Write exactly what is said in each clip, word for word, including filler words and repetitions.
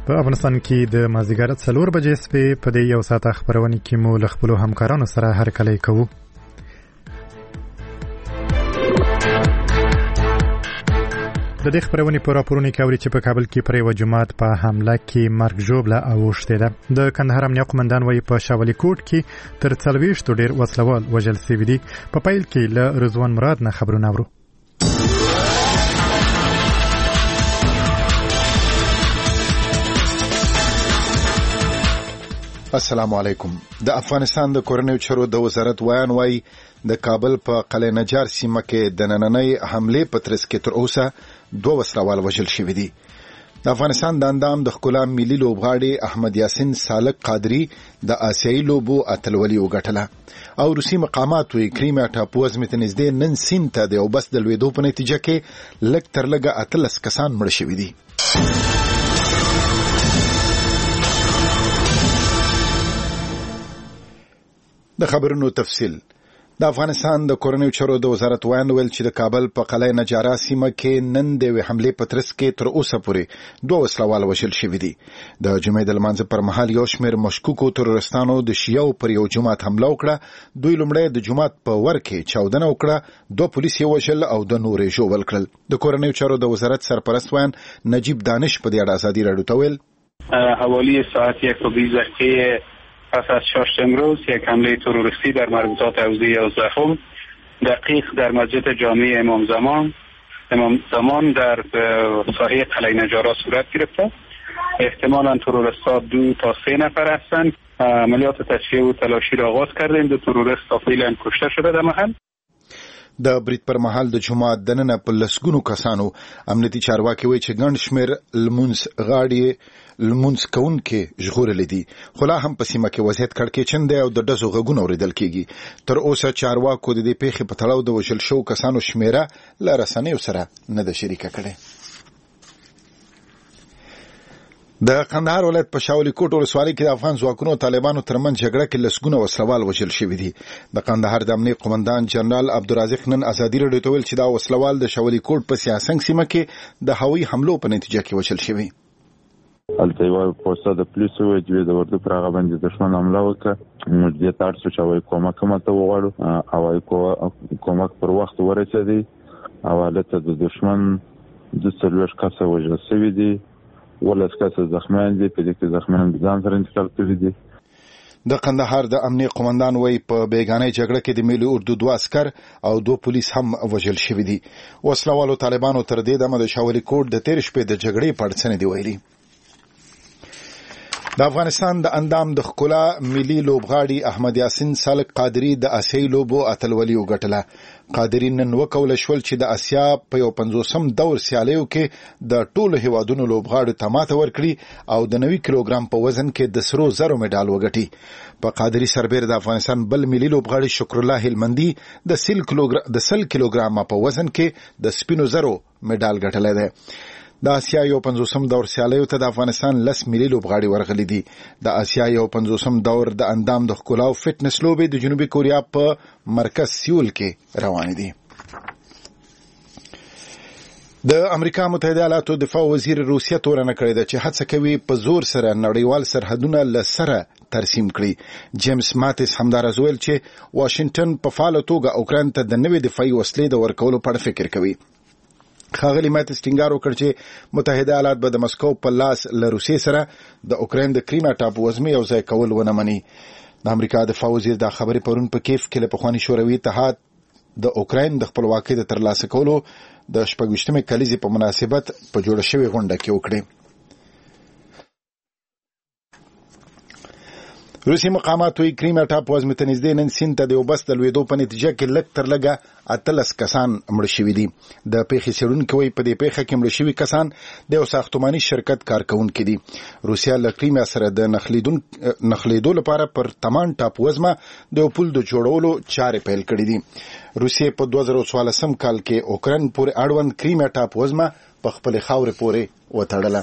په افغانستان کې د مازدیګر څلور بجې سپې په دې یو ساعت خبرونه کې مو له خپلو همکارانو سره هرکلی کوو. د دې خبرونه په راپورونو کې اوري چې په کابل کې پر یو جماعت په حمله کې مرګ ژوبله اوښتې ده. د کندهار امنیه قومندان وایي په شاولي کوټ کې تر څلوېښتو ډېر وسلوال وژل شوي دي. په پیل کې له رضوان مراد نه خبرونه اورو. السلام علیکم. د افغانستان د کورنیو چارو د وزارت ویان وایي د کابل په قلعه نجار سیمه کې د نننۍ حملې په ترڅ کې تر اوسه دوه وسلوال وژل شوي دي. د افغانستان د اندام د ښکلا ملي لوبغاړي احمد یاسین سالک قادری د آسیایي لوبو اتلولي وګټله او روسي مقامات وی کریمیا ټاپوزمې ته نږدې نن سیند ته د یو بس د لوېدو په نتیجه کې لږ تر لږه اتلس کسان مړه شوي دي. د خبرونو تفصیل. د افغانستان د کورنیو چارو د وزارت ویان ویل چې د کابل په قلعه نجاره سیمه کې نن د یوې حملې په ترڅ کې تر اوسه پورې دوه وسلوال وژل شوي دي. د جمعې د لمانځه پر مهال یو شمېر مشکوکو ترورستانو د شیعو پر یو جومات حمله وکړه. دوی لومړی د جومات په ور کې چاودنه وکړه، دوه پولیس یې وژل او د نور یې ژوبل کړل. د کورنیو چارو د وزارت سرپرست ویان نجیب دانش په دې اړه ازادي راډیو ته ویل حوالی ساعت یک و بیست دقیقه پس از شش امروز یک حمله تروریستی در مربوطات حوزه یازدهم دقیق در مسجد جامع امام زمان امام زمان در ساحه قلعه نجارا صورت گرفته. احتمالاً تروریست‌ها دو تا سه نفر هستند. عملیات تشییع و تلاشی را آغاز کردیم. دو تروریست فعلا کشته شده در محل. د برید پر مهال د جماعت دننه په لسګونو کسانو امنیتي چارواکي وایي چې ګڼ شمېر لمونځ غاړي لمونځ کوونکي ژغورلي دي، خو لا هم په سیمه کې وضعیت کړکېچن دی او د ډزو غږونه اورېدل کېږي. تر اوسه چارواکو د دې پیښې په تړاو د وژل شوو کسانو شمېره له رسنیو سره نه ده شریکه کړې. د کندهار ولایت په شاولي کوټ ولسوالۍ کې د افغان ځواکونو او طالبانو ترمنځ جګړه کې لسګونه وسلوال وژل شوي دي. د کندهار د امنیه قومندان جنرال عبدالرازق نن ازادي راډیو ته ویل چې دا وسلوال د شاولي کوټ په سیاسنګ سیمه کې د هوایي حملو په نتیجه کې وژل شوي. هلته یوه پوسته د پولیسو وه چې د اردو پر هغه باندې دښمن حمله وکړه. موږ دې ته اړ شو چې هوایي کومک هم ورته وغواړو. هوایي کومک پر وخت ورسېدی او هلته د دښمن دوه څلوېښت کسه وژل شوي دي، ولس کسه زخمیان دي، په دې کې زخمیان د ځان سره انتقال کړي دي. د کندهار د امنیه قومندان وایي په بیګانۍ جګړه کې د ملي اردو دوه عسکر او دوه پولیس هم وژل شوي دي. وسلوالو طالبانو تر دې دمه د شاولي کوټ د تېرې شپې د جګړې په اړه څه نه دي ویلي. د افغانستان د اندام د ښکلا ملي لوبغاړي احمد یاسین سالک قادری د آسیایي لوبو اتلولي وګټله. قادری نن وکولی شول چې د اسیا په یو پنځوسم دور سیالیو کې د ټولو هیوادونو لوبغاړو ته ماته ورکړي او د نوي کیلوګرام په وزن کې د سرو زرو مډال وګټي. په قادری سربېر د افغانستان بل ملي لوبغاړي شکر الله هلمندي د سل کیلوګرام په وزن کې د سپینو زرو مډال ګټلی دی. د آسیا یو پنځوسم دور سیالیو ته د افغانستان لس ملي لوبغاړي ورغلي دي. د آسیا یو پنځوسم دور د اندام د ښکلا او فټنس لوبې د جنوبي کوریا په مرکز سیول کې روانې دي. د امریکا متحده ایالاتو دفاع وزیر روسیه تورنه کړې ده چې هڅه کوي په زور سره نړیوال سرحدونه له سره ترسیم کړي. جیمز ماتیس همداراز ویل چې واشنگټن په فعاله توګه اوکراین ته د نوې دفاعي وسلې د ورکولو په اړه فکر کوي. ښاغلي ماتیس ټینګار وکړ چې متحده ایالات به د مسکو په لاس له روسیې سره د اوکراین د کریمیا ټاپووزمې یو ځای کول ونه مني. د امریکا دفاع وزیر دا خبرې پرون په کیف کې له پخواني شوروي اتحاد د اوکراین د خپلواکۍ د ترلاسه کولو د شپږویشتمې کلیزې په مناسبت په جوړه شوې غونډه کې وکړې. روسي مقامات وی کریمیا ټاپوزمې ته نږدې نن سیند ته د یو بس د لوېدو په نتیجه کې لږ تر لږه اتلس کسان مړه شوي دي. د پیښې څېړونکي وایي په دې پیښه کې مړه شوي کسان د یو ساختماني شرکت کارکوونکي دي. روسیا له کریمیا سره د نښلېدو لپاره پر تمان ټاپوزمه د یو پل د جوړولو چارې پیل کړې دي. روسیې په دوه زره څوارلسم کال کې اوکراین پورې اړوند کریمیا ټاپوزمه په خپلې خاورې پورې وتړله.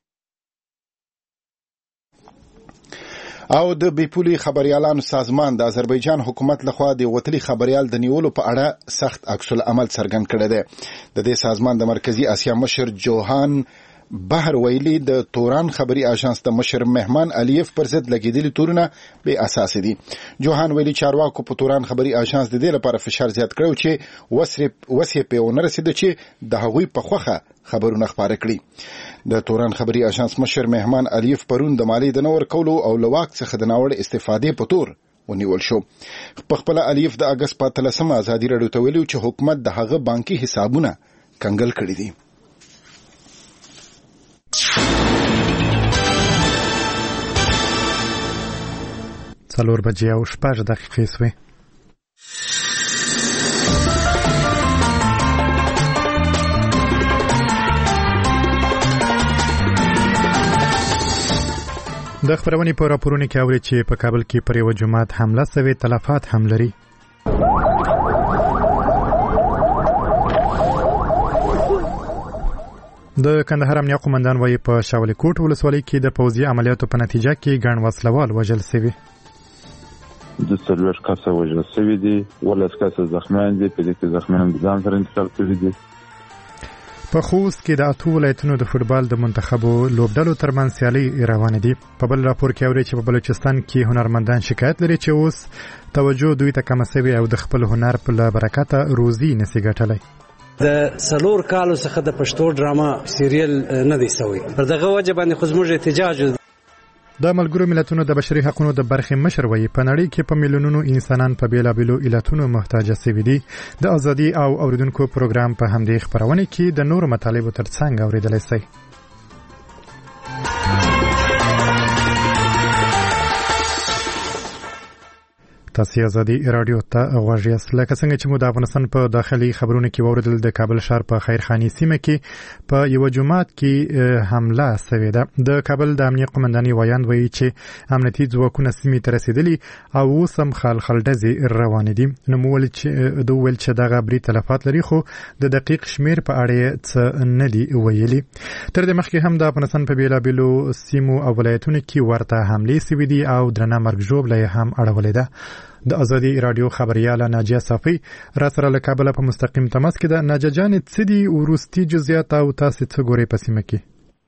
او د بیپولي خبريالانو سازمان د آذربایجان حکومت لخوا د وتلي خبريال د نیولو په اړه سخت عکس العمل څرګند کړی دی. د دې سازمان د مرکزی اسیا مشر جوهان بهر ویلي د توران خبري اژانس د مشر مهمان الیف پر ضد لګیدلي تورونه به اساس دي. جوهان ویلي چارواکو په توران خبري اژانس د دې لپاره فشار زیات کړو چې وسره وسه په ونه رسیدي چې د هغوی په خوخه خبرونه خبره کړي. د توران خبري اژانس مشر مهمان الیف پرون د مالی د نور کولو او لواک څخه د ناوړه استفادې په تور ونیول شو. په خپل الیف د اگست په اتلسمه ازادي راډیو ته ویلي چې حکومت د هغه بانکي حسابونه کنګل کړي دي. څلور بجې او شپږ دقیقې شوې. د خبرونې په راپورونو کې اوري چې په کابل کې پر یو جماعت حمله شوې، تلفات هم لري. د کندهار امنیه قومندان وایي په شاولي کوټ ولسوالۍ کې د پوځي عملیاتو په نتیجه کې ګڼ وسلوال وژل شوي. د څلور کسه وژل شوي دي، ولس کسه زخمیان دي، په دې کې زخمیان د ځان سره انتقال کړي دي. په خوست کې د اتو ولایتونو د فوټبال د منتخبو لوبډلو ترمنځ سیالي روانې دي. په بل راپور کې اوري چې په بلوچستان کې هنرمندان شکایت لري چې اوس توجه دوی ته کم شوی او د خپل هنر په برکته روزي نشي ګټلی. د سلور کالو څخه د پښتو ډراما سیریل نه دی سوی، پر دغه وجه باندې خو زموږ احتجاج. د ملګرو ملتونو د بشري حقوقو د برخې مشر وایي په نړۍ کې په میلیونونو انسانان په بیلابیلو علتونو محتاج شوي دي. د ازادي او اوریدونکو پروګرام په همدې خبرونه کې د نورو مطالبو ترڅنګ اوریدلای شئ. تاسو ازادي رادیو ته غوږ یاست. لکه څنګه چې مو د افغانستان په داخلي خبرونو کې ووریدل، د کابل ښار په خیرخاني سیمه کې په یو جماعت کې حمله شوې ده. د کابل د امنیه قومندانۍ وایاند وایي چې امنیتي ځواکونه سیمې ته رسیدلي او اوس هم خلخلډزې روانې دي. نو مو ویل چې د ویل چې دغه بري تلفات لري، خو د دقیق شمیر په اړه څه نه دي ویلي. تر دې مخکې هم د افغانستان په بیلابیلو سیمو او ولایتونو کې ورته حملې شوې دي او درنه مرګ ژوبله هم اړولې ده. د ازادي رادیو خبرياله ناجیه صافي را سره له کابل په مستقیم تماس کې ده. ناجیه جان، څه دي ورستي جزئیات او تاسو څه ګورئ په سیمه کې؟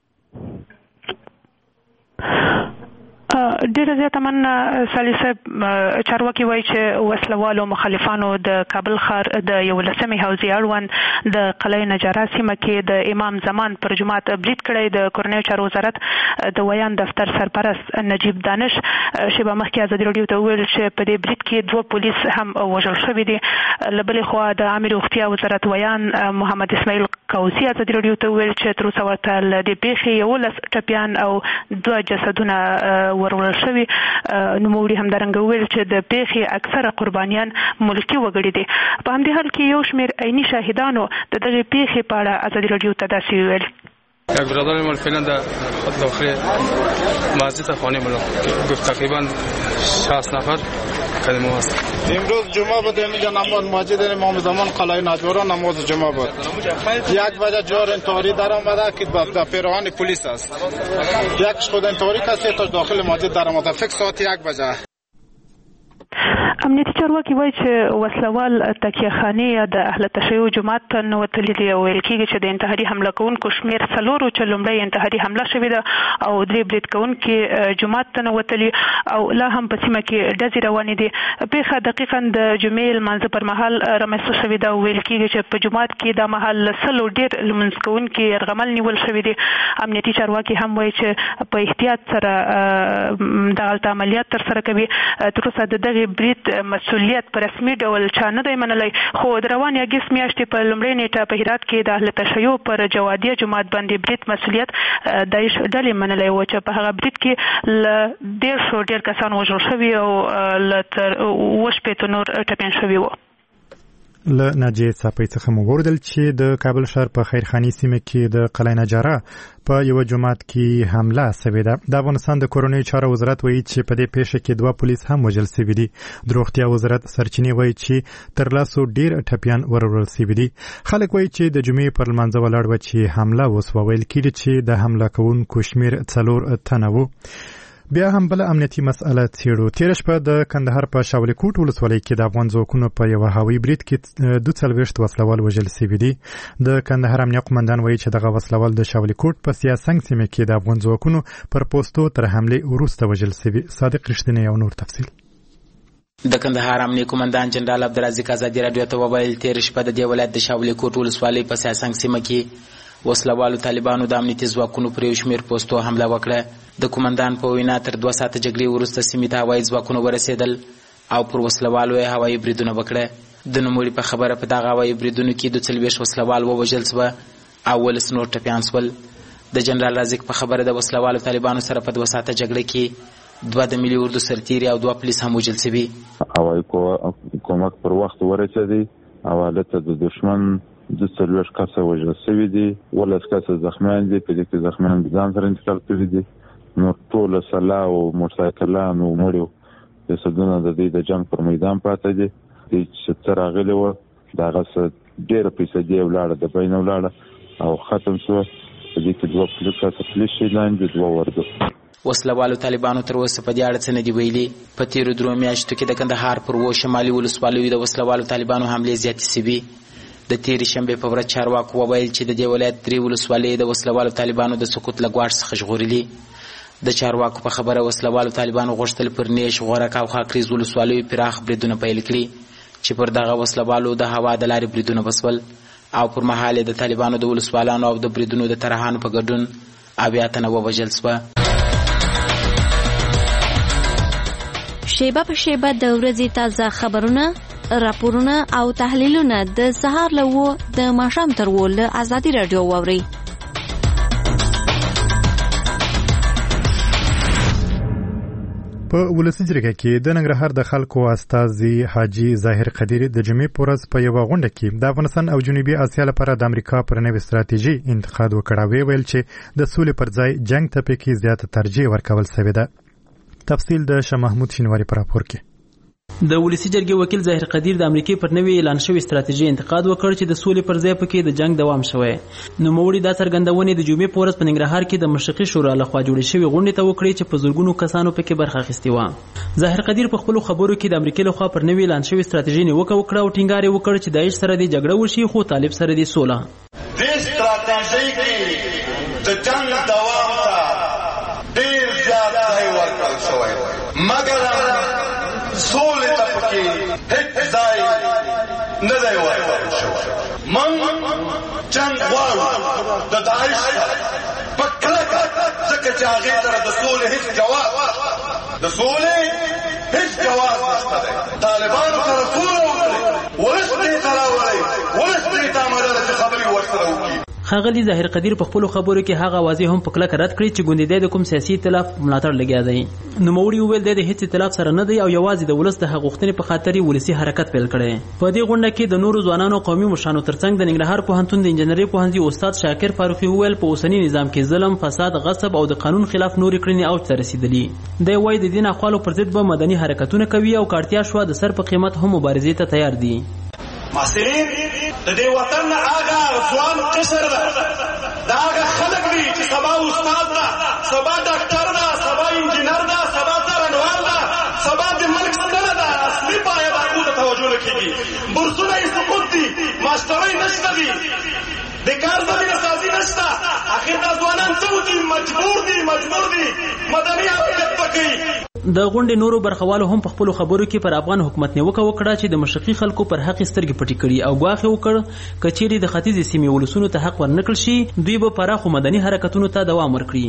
ډیره زیاته من سالي صاحب چارواکي وایي چې وسلوالو مخالفانو د کابل ښار د یولسمې حوزې اړوند د قلعه نجاره سیمه کې د امام زمان پر جماعت برید کړی. د کورنیو چارو وزارت د ویان دفتر سرپرست نجیب دانش شیبه مخکې ازادي راډیو ته وویل چې په دې برید کې دوه پولیس هم وژل شوي دي. له بلې خوا د عامه روغتیا وزارت ویان محمد اسماعیل قوسي ازادي راډیو ته وویل چې تر اوسه ورته له دې پیښې یولس ټپیان او دوه جسدونه ورول شوي. نوموړي همدارنګه وویل چې د پیښې اکثره قربانیان ملکي وګړي دي. په همدې حال کې یو شمېر عیني شاهدانو د دغې پیښې په اړه ازادي راډیو ته داسې وویل. یک برادر من فعلا در داخل مسجد خانه ملا گفت تقریبا شصت نفر کلمه هست. امروز جمعه بود، اینجا نماز مسجد امام زمان قلعه نجاره نماز جمعه بود. یک بجه جار انتحاری در آمده که در پیراهن پلیس است. یکش خود انتحاری کسی تا داخل مسجد در آمده فکر ساعت یک بجه. امنیتي چارواکي وایي چې وسلوال تکیهخانې یا د اهل تشیع جماعت ته ننوتلي دي او ویل کېږي چې د انتحاري حمله کوونکو شمېر څلورو چې لومړی انتحاري حمله شوې ده او درې برید کوونکي جماعت ته ننوتلي او لا هم په سیمه کې ډزې روانې دي. پیښه دقیقا د جمعې لمانځه پر مهال رامنځته شوې ده او ویل کېږي چې په جومات کې دا مهال له سلو ډېر لمونځ کوونکي یرغمل نیول شوي دي. امنیتي چارواکي هم وایي چې په احتیاط سره دغلته عملیات ترسره کوي. تر اوسه د دغې برید مسؤلیت په رسمي ډول چا نه دی منلی، خو د روانې اګست میاشتې په لومړۍ نیټه په هرات کې د اهل تشیع پر جوادیه جومات باندې برید مسؤلیت داعش ډلې منلی و چې په هغه برید کې له دېرشو ډېر کسان وژل شوي او له تر اووه شپېتو نور ټپیان شوي وو. له ناجیې صافي څخه مو وویل چې د کابل ښار په خیرخاني سیمه کې د قلعه نجاره په یو جماعت کې حمله شوې ده. د افغانستان د کورنیو چارو وزارت وایي چې په دې پیښه کې دوه پولیس هم وژل شوي دي. د روغتیا وزارت سرچینې وایي چې تر لاسو ډېر ټپیان ورول شوي دي. خلک وایي چې د جمعې پر لمانځه ولاړ و چې حمله وسوه. ویل کېږي چې د حمله کوونکو شمېر څلور تنه و. بیا هم بل امنیتي مسأله څېړو. تېره شپه د کندهار په شاولي کوټ ولسوالۍ کې د افغان ځواکونو په یوه هوایي برید کې دوه څلوېښت وسلوال وژل سوي دي. د کندهار امنیه قومندان وایي چې دغه وسلوال د شاولي کوټ په سیاسنګ سیمه کې د افغان ځواکونو پر پوستو تر حملې وروسته وژل سوي. صادق رښتینی او نور تفصیل. د کندهار امنیه قومندان جنرال عبدالرزاق ازادي رادیو ته وویل تېره شپه د دې ولایت د شاولي کوټ ولسوالۍ په سیاسنګ سیمه کې وسلوالو طالبانو د امنیتي ځواکونو پر یو شمېر پوستو حمله وکړه. د قومندان په وینا تر دوه ساعته جګړې وروسته سیمې ته هوایي ځواکونه ورسېدل او پر وسلوالو یې هوایي بریدونه وکړه. د نوموړي په خبره په دغه هوایي بریدونو کې دوه څلوېښت وسلوال ووژل سوه او ولس نور ټپیان سول. د جنرال رازق په خبره د وسلوالو طالبانو سره په دوه ساعته جګړه کې دوه د ملي اردو سرتیري او دوه پولیس هم وژل سوي. هوایي کومک پر وخت ورسېدی او هلته د دښمن د څلوېښت کسه وژل سوي دي، ولس کسه زخمیان دي، په دې کې زخمیان د ځان سره انتقال کړي دي. نو ټوله سلا او موټرسایکلان او مړیو جسدونه د دوی د جنګ پر میدان پاته دي. چې څه راغلي وه د هغه څه ډېره فیصدي یې ولاړه د بین ولاړه او ختم شوه. په دې کې دوه پولیس کسه پولیس شهیدان دي، دوه وردو. وسلوالو طالبانو تر اوسه په دې اړه څه نه دي ویلي. په تېرو درو میاشتو کې د کندهار پر اوو شمالي ولسوالیو د وسلوالو طالبانو حملې زیاتې سوي. د تېرې شنبې په ورځ چارواکو وویل چې د دې ولایت درې ولسوالۍ د وسلوالو طالبانو د سقوط له ګواښ څخه ژغورلي. د چارواکو په خبره وسلوالو طالبانو غوښتل پر نیش، غورک او خاکریز ولسوالیو پراخ بریدونه پیل کړي چې پر دغه وسلوالو د هوا د لارې بریدونه وسول او پر مهال د طالبانو د ولسوالانو او د بریدونو د طرحانو په ګډون اویا تنه ووژل سوه. شیبه په شیبه د ورځې تازه خبرونه، راپورونه او تحلیلونه د سهار له اوو د ماښام تر اوو له ازادي راډیو واورئ. په ولسي جرګه کې د ننګرهار د خلکو استازي حاجي ظاهر قدیر د جمعې په ورځ په یوه غونډه کې د افغانستان او جنوبي اسیا لپاره د امریکا پر نوې ستراتیژي انتقاد وکړ او ویل چې د سولې پر ځای جنګ ته پکې زیاته ترجیح ورکول شوې ده. تفصیل د شاه محمود شینواري په راپور کې. د ولسی جرګې وکیل ظاهر قدیر د امریکای پر نوې اعلان شوی ستراتیژي انتقاد وکړ چې د سولې پر ځای پکې د جنگ دوام شوی. نو موري دا څرګندونه د جمعې په ورځ په ننګرهار کې د مشرقي شورا لخوا جوړې شوې غونډې ته وکړي چې په زورګونو کسانو پکې برخه اخیستې و. ظاهر قدیر په خپل خبرو کې د امریکای لخوا پر نوې اعلان شوی ستراتیژي نیوکه وکړه او ټینګار وکړ چې داعش سره د جګړه وشي خو طالب سره د سوله. د ستراتیژي کې د جنگ دوام ته ډیر زیات ځای ورکړل شوی مګر سولې ته پکې هیڅ ځای نه دی ورکړل شوی. موږ جنګ غواړو د داعش په کلکه ځکه چې هغې سره د سولې هیڅ جواز د سولې هیڅ جواز نشته دی. طالبانو سره سوله وکړئ، ولس دې ته راولئ، ولس دې ته اماده ده چې خبرې ورسره وکړي. ښاغلي ظاهر قدیر په خپلو خبرو کې هغه واضح هم په کلکه رد کړي چې ګوندې د کوم سیاسي ائتلاف ملاتړ لګیا دی. نوموړي وویل دی د هیڅ ائتلاف سره نه دی او یوازې د ولس د حق غوښتنې په خاطر ولسي حرکت پیل کړی. په دې غونډه کې د نورو ځوانانو قومي مشرانو ترڅنګ د ننګرهار پوهنتون د انجنیري پوهنځي استاد شاکر فاروقي وویل په اوسني نظام کې ظلم، فساد، غصب او د قانون خلاف نورې کړنې اوج ته رسیدلي. دی وایي د دې ناخوالو پر ضد به مدني حرکتونه کوي او که اړتیا شوه د سر په قیمت هم مبارزې ته تیار دي. محسنین د دې وطن هغه ځوان قشر ده، دا هغه خلک دي چې سبا استاد ده، سبا ډاکټر ده، سبا انجینر ده، سبا څارنوال ده، سبا د ملک ستنه ده. اصلي باید هغو ته توجه نه کېږي. بورسونه یې سقوط دي، ماسټرۍ نشته دي، د کار زمینه سازي نشته. اخر دا ځوانان څه وکړي؟ مجبور دي مجبور دي مدني حرکت وکړي. د غونډې نورو برخوالو هم په خپلو خبرو کې پر افغان حکومت نیوکه وکړه چې د مشرقي خلکو پر حق سترګې پټې کړي او ګواښ یې وکړ که چیرې د ختیځې سیمې ولسونو ته حق ورنکړل شي دوی به پراخو مدني حرکتونو ته دوام ورکړي.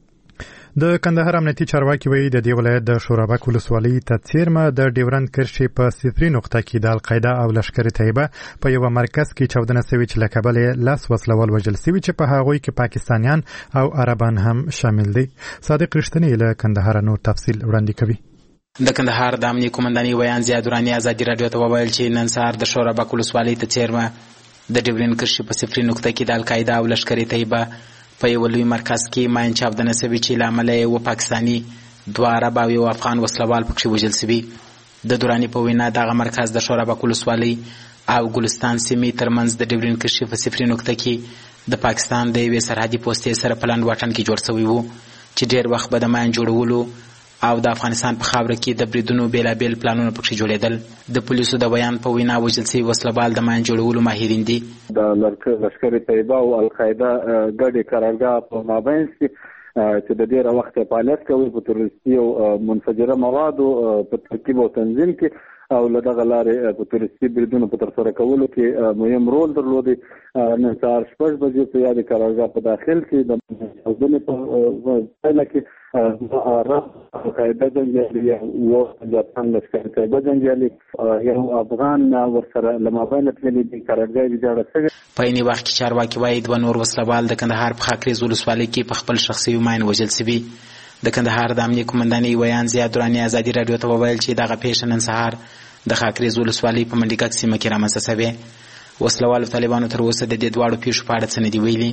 د کندهار امنیتي چارواکي وایي د دې ولایت د شورابک ولسوالۍ ته څیرمه د ډیورند کرښې په صفري نقطه کې د القاعده او لشکر طیبه په یوه مرکز کې چاودنه سوې چې له کبله لاس وسلوال وژل سوي چې په هغوی کې پاکستانیان او عربان هم شامل دي. صادق رښتینی له کندهار نور تفصیل وړاندې کوي. د کندهار د امنیه قومندانۍ ویان زیاد ورانی ازادي راډیو ته وویل چې نن سهار د شورابک ولسوالۍ ته څیرمه د ډیورند کرښې په صفري نقطه کې د القاعده او لشکر طیبه په یو لوی مرکز کې ماین چاودنه سوي چې له امله یې و پاکستاني، دوه عرب او یو افغان وسلوال پکښې وژل سوي. د دراني په وینا دغه مرکز د شورابک ولسوالۍ او ګلستان سیمې ترمنځ د ډیورند کرښې په صفري نقطه کې د پاکستان د یوې سرحدي پوستې سره په لنډ واټن کې جوړ سوی و چې ډېر وخت به د ماین جوړولو او د افغانستان په خاوره کې د بریدونو بیلابیل پلانونه پکښې جوړېدل. د پولیسو د بیان په وینا وژل سوي وسلوال د ماین جوړولو ماهرین دي. د لښکر طیبه او القاعده ګډې قرارګاه په مابین کې چې د ډېره وخت فعالیت کوي په تروریستي او منفجره موادو په ترکیب او تنظیم کې او له دغه لارې په تروریستي بریدونو په ترسره کولو کې مهم رول درلودی. نن سهار شپږ بجې په یادې قرارګاه په داخل کې د چاودنې په پایله کې القاعده جنګیالي او جاپان لښکر طیبه جنګیالي یو افغان ورسره له مابینه تللي دي. قرارګاه ویجاړه شوې. په عیني وخت کې چارواکي وایي دوه نور وسلوال د کندهار په خاکریز ولسوالۍ کې په خپل شخصي ماین وژل سوي. د کندهار د امنیه قومندانۍ ویان زیاد دراني ازادي راډیو ته وویل چې دغه پیښه نن سهار د خاکریز ولسوالۍ په منډیګک سیمه کې رامنځته سوې. وسلوالو طالبانو تر اوسه د دې دواړو پیښو په اړه څه نه دي ویلي.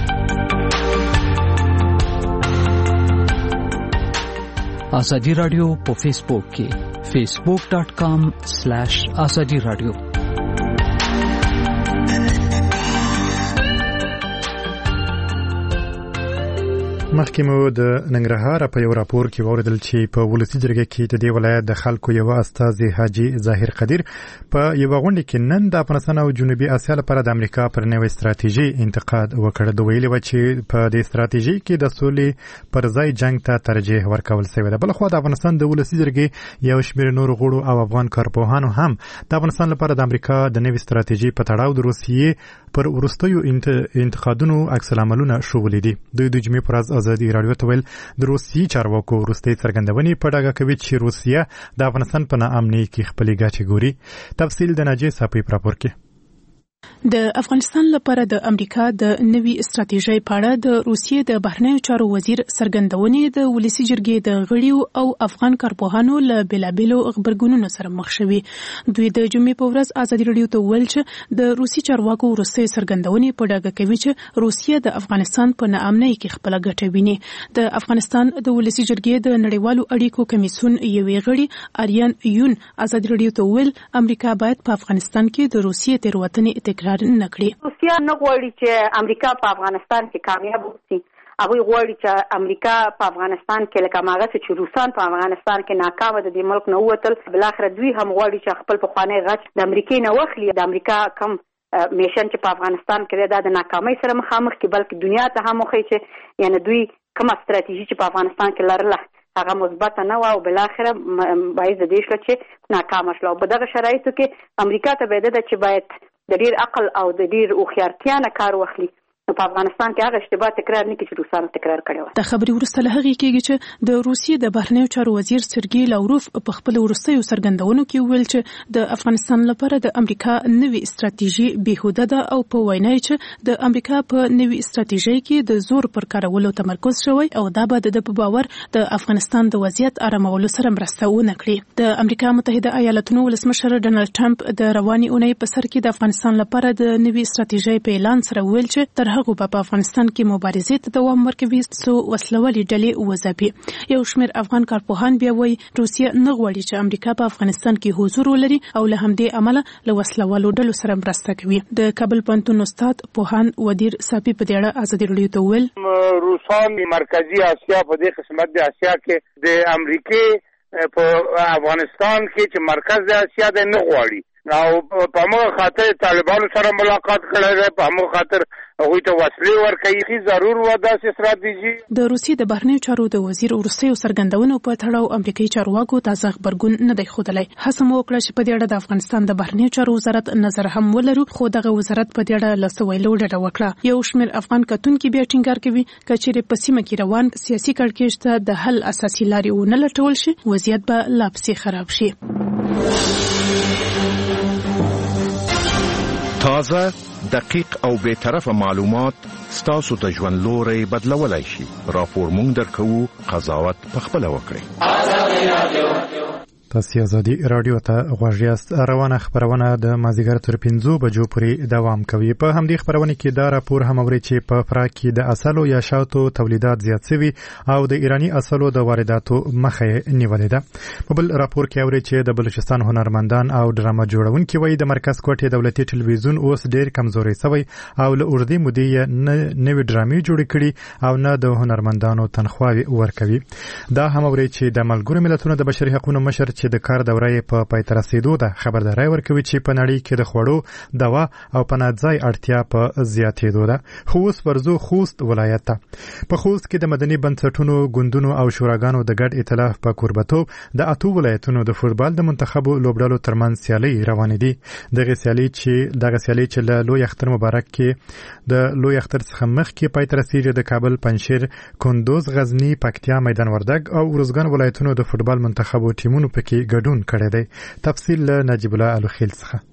ازادي راډیو په فیسبوک کې فیسبوک ډاٹ کام سلیش ازادي راډیو. مخکې مو د ننګرهار په یو راپور کې واوریدل چې په ولسی جرګه کې د دې ولایت د خلکو یو استازي حاجی ظاهر قدیر په یو غونډه کې نن د افغانستان او جنوبي اسیا لپاره د امریکا پر نوې ستراتیژي انتقاد وکړ. دوی ویلي و چې په دې ستراتیژي کې د سولې پر ځای جنگ ته ترجیح ورکول شوی دی. بل خو د افغانستان د ولسی جرګې یو شمېر نور غړو او افغان کارپوهانو هم د افغانستان لپاره د امریکا د نوې ستراتیژي په تړاو د روسیې پر ورستیو انتقادونو عکس العملونه شوولې دي. دوی د جمعې پر ورځ ازادي راډیو ته ویل د روسیې چارواکو وروستۍ څرګندونې په ډاګه کوي چې روسیه د افغانستان په ناامنۍ کې خپلې ګاچې ګوري. تفصیل د ناجیه صافي په راپور کې. د افغانستان لپاره د امریکا د نوي استراتیژۍ په اړه د روسیې د بهرنیو چارو وزیر څرګندونې د ولسی جرګې د غړیو او افغان کارپوهانو له بیلابیلو خبرګونونو سره مخ شوي. دوی د جمعې په ورځ ازادي راډیو ته ویل چې د روسي چارواکو وروستۍ څرګندونې په ډاګه کوي چې روسیه د افغانستان په ناامنۍ کې خپله ګټه ویني. د افغانستان د ولسی جرګې د نړیوالو اړیکو کمیسیون یوې غړي آریان یون ازادي راډیو ته ویل امریکا باید په افغانستان کې د روسیې تېروتنې تکرار نه کړي. روسیه نه غواړي چې امریکا په افغانستان کې کامیاب وي. هغه غواړي چې امریکا په افغانستان کې لکه ماغه چې روسان په افغانستان کې ناکام دي، د ملک نه ووتل. بل اخر دوی هم غواړي چې خپل پخوانی غچ د امریکای نه واخلي. د امریکا کم میشن چې په افغانستان کې د ناکامۍ سره مخامخ کې بلکې دنیا ته هم وخی چې یعنی دوی کومه ستراتیژي چې په افغانستان کې لرله هغه مثبت نه و او بل اخر باید د دې شل چې ناکام شول. په دغه شرایطو کې امریکا ته باید چې باید د ډیر عقل او د ډیر اوخیارتیا نه کار واخلي. په افغانستان کې هغه اشتباه تکرار نه کړي چې روسانو تکرار کړي و. د خبري ورسته له هغه کېږي چې د روسیې د بهرنیو چارو وزیر سرګي لاوروف په خپل ورستیو څرګندونو کې ویل چې د افغانستان لپاره د امریکا نوې ستراتیژي بهوده ده او په وینا چې د امریکا په نوې ستراتیژي کې د زور پر کارولو تمرکز شوی او دا به د باور د افغانستان د وضعیت آرامولو سره مرسته ونه کړي. د امریکا متحده ایالاتونو ولسمشر ډونالد ټرمپ د رواني اونۍ په سر کې د افغانستان لپاره د نوې ستراتیژي په اعلان سره ویل چې تر هغه په افغانستان کې مبارزې ته دوام ورکوي څو وسلوالې ډلې وځپي. یو شمېر افغان کارپوهان بیا وایي روسیه نه غواړي چې امریکا په افغانستان کې حضور ولري او له همدې امله له وسلوالو ډلو سره مرسته کوي. د کابل پوهنتون استاد پوهان ودیر صافي په دې اړه ازادي راډیو ته ویل روسان مرکزی اسیا په دې قسمت د اسیا کې د امریکای په افغانستان کې چې مرکز د اسیا د نه غواړي او په موږ خاطر طالبانو سره ملاقات کړی دی، په موږ خاطر هغوی ته وسلې ورکوي. ضرور و داسې ستراتیژي. د روسیې د بهرنیو چارو د وزیر وروستیو څرګندونو په تړاو امریکایي چارواکو تازه خبرګون نه دی ښودلی. هڅه مو وکړه چې په دې اړه د افغانستان د بهرنیو چارو وزارت نظر هم ولرو، خو دغه وزارت په دې اړه له څه ویلو ډډه وکړه. یو شمېر افغان کتونکي بیا ټینګار کوي که چیرې په سیمه کې روان سیاسي کړکېچ ته د حل اساسي لارې ونه لټول شي وضعیت به لا پسې خراب شي. تازه، دقیق او بے طرفه معلومات ستاسو د ژوند لوري بدلولای شي. راپور مونږ درکو، قضاوت په خپل وکړئ. تاسو ازادي رادیو ته غوږ یاست. روانه خبرونه د مازیګر تر پنځو بجو پورې دوام کوي. په همدې خبرونه کې دا راپور هم اوري چې په فراه کې د اصلو یا شاتو تولیدات زیات شوي او د ایرانی اصلو د وارداتو مخه نیولې ده. په بل راپور کې اوري چې د بلوچستان هنرمندان او ډرامه جوړونکي وایي د مرکز کوټې دولتي ټلویزیون اوس ډېر کمزوري شوی او له اوږدې مودې نه نوې ډرامې جوړې کړي او نه د هنرمندانو تنخواوې ورکوي. دا هم اوري چې د ملګرو ملتونو د بشري حقوقو مشر چې د کار دوره په پای ته رسیدو ده خبرداری ورکوي چې په نړۍ کې د خوړو دوا او پناهځای اړتیا په زیاتېدو ده. خو اوس ورځو خوست ولایت ته په خوست کې د مدني بنسټونو ګوندونو او شوراګانو د ګډ ائتلاف په کوربتوب د اتو ولایتونو د فوټبال د منتخبو لوبډلو ترمنځ سیالۍ روانې دي. دغه سیالۍ چې دغه سیالۍ چې له لوی اختر مبارک کې د لوی اختر څخه مخکې پای ته رسیږي د کابل، پنجشیر، کندوز، غزنی، پکتیا، میدان وردګ او ارزګان ولایتونو د فوټبال منتخبو ټیمونو پکې ګډون کړی دی. تفصیل له نجیب الله الوخیل څخه.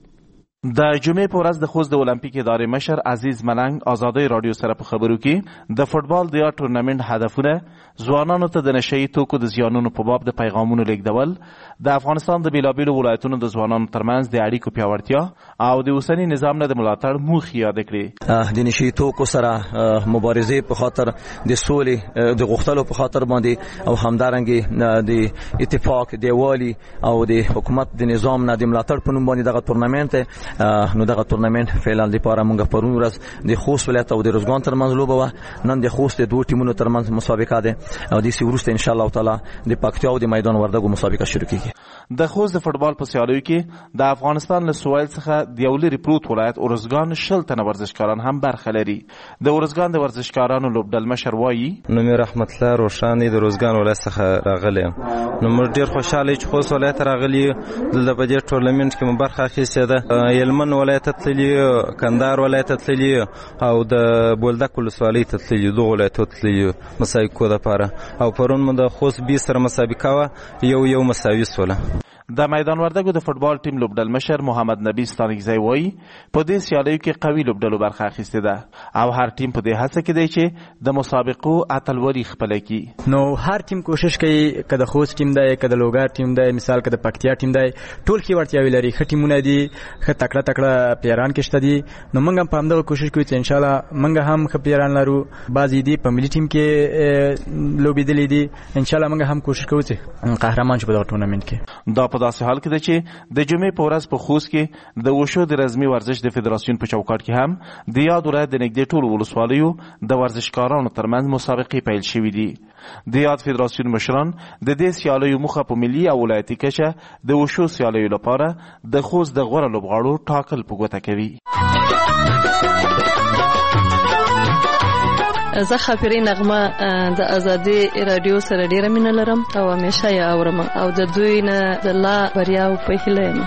د جمعې په ورځ د خوست د اولمپیک ادارې مشر عزیز ملنګ آزادۍ رادیو سره په خبرو کې د فوټبال د یا ټورنمنت هدفونه ځوانانو ته د نشئی توکو د زیانونو په باب د پیغامونو لیږدول، د افغانستان د بیلابیلو ولایتونو د ځوانانو ترمنځ د اړیکو پیاوړتیا او د اوسني نظام نه د ملاتړ موخې یاد کړې. د نشئی توکو سره مبارزې په خاطر د سولې د غوښتلو په خاطر باندې او همدارنګه د اتفاق دیوالي او د حکومت د نظام نه د ملاتړ په نوم باندې دغه تورنمنت نو دغه تورنمنت فعلا لپاره موږ پرون ورځ د خوست ولایت او د روزګان ترمنځ لوبه وه. نن د خوست د دوه ټیمونو ترمنځ مسابقه ده او د سی ورسته ان شاء الله تعالی د پکتیا او د میدان وردګو مسابقه شروع کیږي. د خوست د فوټبال په سیالیو کې د افغانستان له سویل څخه د یو لرې پروت ولایت ارزګان شل تنه ورزشکاران هم برخه لري. د ارزګان د ورزشکارانو لوبډل مشر وایي نو مې رحمت الله روشان د روزګان ولایت څخه راغلی نو موږ ډیر خوشاله چې خوست ولایت راغلی د په دې ټورنمنت کې مو برخه اخیستې ده. یلمن ولایت تللی، کندهار ولایت تللی او د بولدک ولسوالۍ تللی، دوه ولایتو تللی مسابقو لپاره او پرون مو د خوست بي سره مسابقه وا یو یو مساوي سوله. د میدان وردګو د فوټبال ټیم لوبډل مشر محمد نبی ستانګزی وایي په دې سیالیو کې قوي لوبډلو برخه اخیستې ده او هر ټیم په دې هڅه کې دی چې د مسابقو اتلولي خپله کړي. نو هر ټیم کوشش کوي که د خوست ټیم دی که د لوګر ټیم دی مثال که د پکتیا ټیم دی ټول کې وړتیاوې لري. ښه ټیمونه دي، ښه تکړه تکړه پلیران کې شته دي. نو موږ هم په همدغه کوشش کوو چې انشاءالله موږ هم ښه پلیران لرو. بعضې دي په ملي ټیم کې لوبېدلي دي. انشاءالله موږ هم کوشش کوو چې قهرمان شو په دغه ټورنمنت کې. دا په داسې حال کې ده چې د جمعې په ورځ په خوست کې د وشو د رزمي ورزش د فدراسیون په چوکاټ کې هم د یاد ولایت د نږدې ټولو ولسوالیو د ورزشکارانو ترمنځ مسابقې پیل شوي دي. د یاد فدراسیون مشران د دې سیالیو موخه په ملي او ولایتي کچه د وشو سیالیو لپاره د خوست د غوره لوبغاړو ټاکل په ګوته کوي. زه خاپیري نغمه د ازادي رادیو سره ډیره مینه لرم او همیشه یې اورم او د دوی نه د الله بریا او په هیله یم.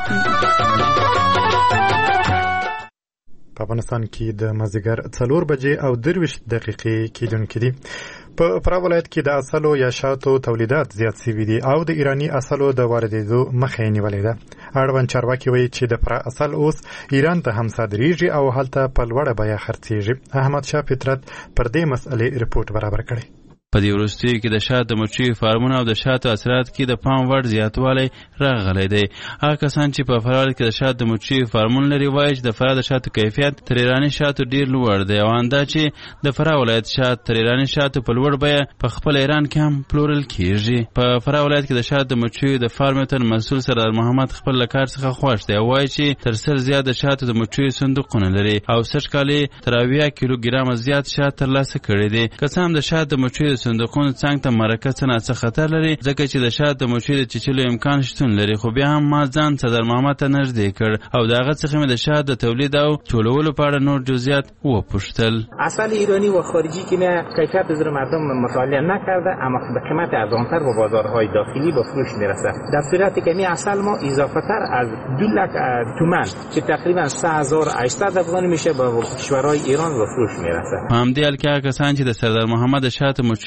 په افغانستان کې د مازدیګر څلور بجې او درویشت دقیقې کېدونکې دي. په فراه ولایت کې د اصلو یا شاتو تولیدات زیات شوي دي او د ایرانی اصلو د واردېدو مخه یې نیولې ده. اړوند چارواکي وایي چې د فراه اصل اوس ایران ته هم صادریږي او هلته په لوړه بیه خرڅېږي. احمد شاه فطرت پر دې مسئلې رپورټ برابر کړی. په دې وروستیو کې د شاتو مچیو فارمونو او د شاتو اثرات کې د پام وړ زیاتوالی راغلی دی. هغه کسان چې په فراه کې د شاتو مچیو فارمونه لري وایي چې د فراه د شاتو کیفیت تر ایراني شاتو ډیر لوړ دی او اندا چې د فراه ولایت شات تر ایراني شاتو په لوړ بیه په خپل ایران کې هم پلورل کیږي. په فراه ولایت کې د شاتو مچیو د فارمتن مسؤل سردار محمد خپل لکار څخه خوښ دی او وایي چې تر سر زیات د شاتو د مچیو صندوقونه لري او سږ کال تر اویا کیلوګرام زیات شات ترلاسه کړي دي. که څه هم د شاتو مچیو صندوقونو څنګ ته مرکه څه ناڅه خطر لري ځکه چې د شاتو مچیو د چیچلو امکان شتون لري، خو بیا هم ما ځان صدر محمد ته نږدې کړ او د هغه څخه مې د شاتو د تولید او ټولولو په اړه نور جزئیات وپوښتل. اصل ایرانی و خارجی که نه کیفیت از مردم مطالعه نکرده اما به قیمت ارزانتر به بازارهای داخلی به فروش میرسه. در صورتی که می اصل ما اضافه تر از دو لک تومان که تقریبا سه هزار و هشتصد افغانی میشه به کشورهای ایران به فروش میرسه. همدې حال کې کسان چې د سردار محمد شاتو مچیو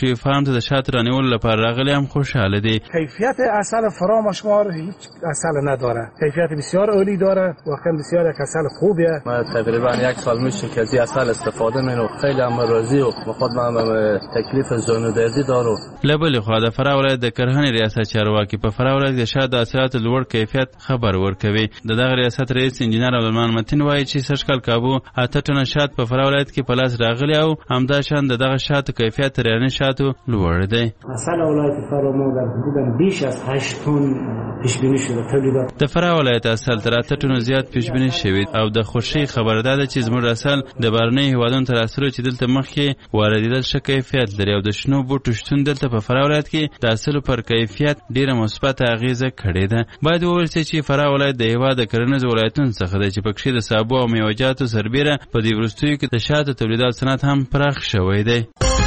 مچوي فارم ته د شاتو رانیولو لپاره راغلي هم خوشحاله دي. کیفیت عسل فرامشمار هیچ عسل نداره، کیفیت بسیار عالی داره، واقعا بسیار یک عسل خوبیه. ما تقریبا یک سال میشه که از عسل استفاده میکنم، خیلی هم راضی و خود من تکلیف زانودردی دارم. لبل خو د فراه ولایت د کرهنې ریاست چارواکي په فراه ولایت د شاتو حاصلاتو لوړ کیفیت خبر ورکوي. د دغه ریاست رئیس انجینر عبدالرحمن متین وایي چې سږکال کابو اته ټنه شات په فراه ولایت کې په لاس راغلي او همدا شان د دغه شاتو کیفیت تر یعنی شاتو لوړ دی. عسل ولایت فراه ما در حدود بیش از هشت تن پیش بینی شده تولیدات. د فراه ولایت عسل تر اته ټنو زیات پیش بینی شوی او د خوشي خبر ده چې زموږ عسل د بهرنۍ هیوادونو تر اثر چې دلته مخکې واردېدل ښه کیفیت لري او د شنو بوټو شتون دلته په فراه ولایت کې د حاصلو پر کیفیت ډیره مثبت اغیزه کړې ده. باید وویل شي چې فراه ولایت د هیواد د کرنیزو ولایتونو څخه دی چې پکې د سابو او میوه‌جاتو سربیره په دې وروستیو کې د شاتو تولیدات صنعت هم پراخ شوی دی.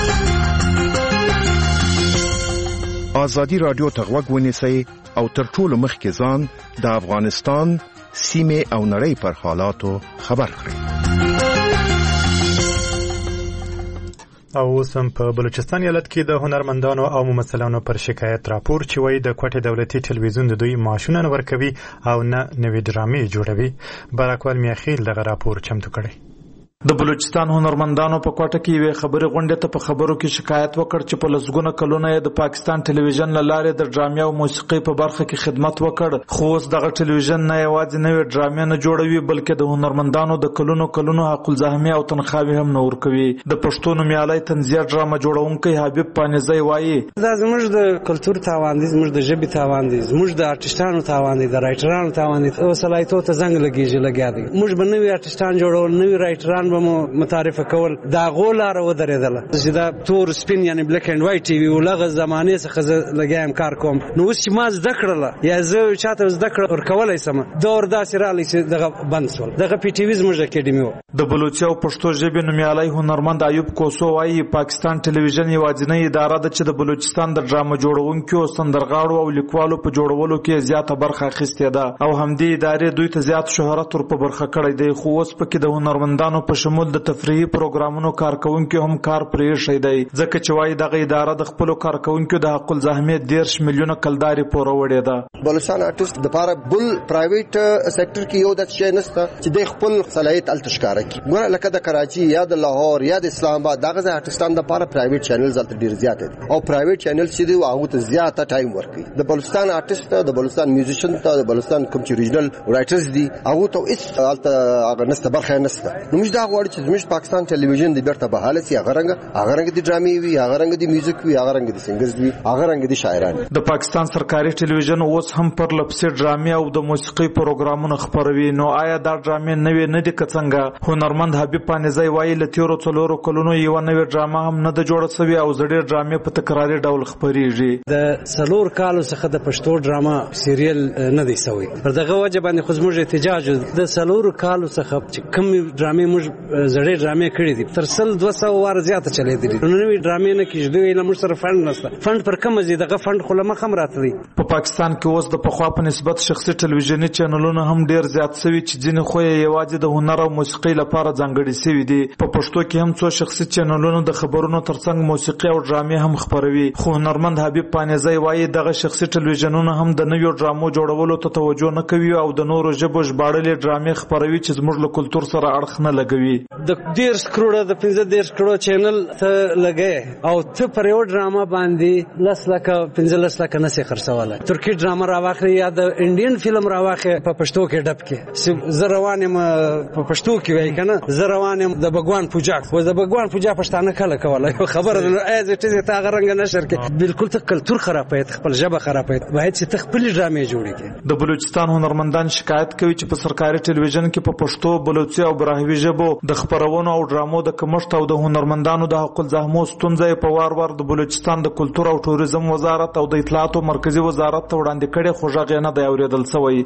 ازادي رادیو ته غوږ ونیسئ او تر ټولو مخکې ځان د افغانستان سیمه او نړۍ پر حالاتو خبر کړئ. او اوس هم په بلوچستان ایالت کې د هنرمندانو او ممثلانو پر شکایت راپور چې وایي د کوټې دولتي ټلویزیون د دوی معاشونه نه ورکوي او نه نوې ډرامې جوړوي. برکوال میاخیل دغه راپور چمتو کړی. د بلوچستان هنرمندانو په کوټه کې یوې خبرې غونډې ته په خبرو کې شکایت وکړ چې په لسګونه کلونه یې د پاکستان ټلویزیون له لارې د ډرامې او موسیقۍ په برخه کې خدمت وکړ، خو اوس دغه ټلویزیون نه یوازې نوې ډرامې نه جوړوي بلکې د هنرمندانو د کلونو کلونو حق الزحمې او تنخواوې هم نه ورکوي. د پښتو نومیالی طنزیه ډرامه جوړونکی حبیب پانیزی وایي دا زموږ د کلتور تاوان دی، زموږ د ژبې تاوان دی، زموږ د آرټیسټانو تاوان دی، د رایټرانو تاوان دی. او صلاحیتو ته زنګ لګیږي لګیا دی. موږ به نوي آرټیسټان جوړول، نوي رایټران به مو متعارف کول. دا غولاره ودرېدله چې دا تور سپین یعنی بلیک اینڈ وایټ ټي وي ولغه زمانه څخه لګایم کار کوم. نو اوس چې ما زده کړله یا زه چاته زده کړ ورکولای سم دور داسې رالی چې دغه بند شول. دغه پی ټي وي زموږ اکیډمي و. د بلوچي او پښتو ژبې نومیالی هنرمند ایوب کوسو وایي پاکستان ټلویزیون یوازینۍ اداره ده چې د بلوچستان د ډرامه جوړونکو او سندرغاړو او لیکوالو په جوړولو کې زیاته برخه اخیستې ده او همدې ادارې دوی ته زیات شهرت ور په برخه کړی دی. خو اوس پکې د هنرمندانو په شمول د تفریحي پروګرامونو کارکونکو هم کار پرې شي دی ځکه چې وایي دغه اداره د خپل کارکونکو د حق الزحمې ډیر میلیونه کلداري پوره وړي ده. بلوچستان آرټیست د لپاره بل پرایویټ سېکټر کې یو د شي نشته چې د خپل صلاحیت التشکاره کی ګوره لکه د کراچي یا د لاهور یا د اسلام آباد دغه آرټیستان د لپاره پرایویټ چینلز الته ډیر زیات دي او پرایویټ چینل چې دی هغه ته زیاته ټایم ورکوي. د بلوچستان آرټیست د بلوچستان میوزیشن ته د بلوچستان کوم چې ریجنل رائټرز دي هغه ته هیڅ الته هغه نشته برخه نشته. نو موږ دا غواړو چې زموږ پاکستان ټلویزیون د بیرته بحاله سي هغه رنګ هغه رنګ د ډرامې وي هغه رنګ د میوزیک وي هغه رنګ د سنگرز وي هغه رنګ د شاعران. د پاکستان سرکاري ټلویزیون اوس هم پر لپسې ډرامې او د موسیقي پروګرامونه خبروي. نو آیا دا ډرامې نوې نه دي که څنګه؟ هنرمند حبیب پانیزی وایي له تیرو څلورو کلونو یوه نوې ډرامه هم نه ده جوړه سوې او زړې ډرامې په تکراري ډول خپریږي. د څلور کالو څخه د پښتو ډرامه سیریل نه دی سوی. پر دغه وجه باندې خو زموږ احتجاج د څلور کالو څخه چې کوم ډرامې موږ زړې ډرامې کړې دي تر سل دوه سوه واره زیاته چلیدلې. نو نوې ډرامې نه کېږي دوی له موږ سره فنډ نشته. فنډ پر کومه ځي دغه فنډ خو له مخه هم راتلی. په پاکستان کې اوس د پخوا په نسبت شخصي ټلویزیوني چینلونه هم ډیر زیات سوي چې ځینې خو یې یوازې د هنر او موسیقۍ لپاره ځانګړي سوي دي. په پښتو کې هم څو شخصي چینلونه د خبرونو ترڅنګ موسیقي او ډرامې هم خپروي. خو هنرمند حبیب پانیزی وایي دغه شخصي ټلویزیونونه هم د نویو ډرامو جوړولو ته توجه نه کوي او د نورو ژبو ژباړلې ډرامې خپروي چې زموږ له کلتور سره اړخ نه لګوي. د دېرش کروڑه د پنځه دېرش کروڑه چینل ته لګې او ته پر یو ډرامه باندې لس لکه پنځه لس لکه نسې خرڅولی. ترکي ډرامه راواخلې یا د انډین فلم راواخلې په پښتو کې ډب کې زه روان یم په پښتو کې وایي که نه زه روان یم د بګوان پوجا خو د بګوان پوجا پښتانه کله کوله یو خبره ده. ایز اټ از ته هغه رنګه نشر کې بالکل ته کلتور خرابوي خپل ژبه خرابوي. باید چې ته خپلې ډرامې جوړې کړې. د بلوچستان هنرمندان شکایت کوي چې په سرکاري ټلویزیون کې په پښتو بلوچي او براهوي ژبو د خبرونو او ډرامو د کمښت او د هنرمندانو د حق الزحمو ستونزه په وار وار د بلوچستان د کلتور او ټوریزم وزارت او د اطلاعاتو مرکزی وزارت ته وړاندې کړي خو غږ نه دی اورېدل شوی.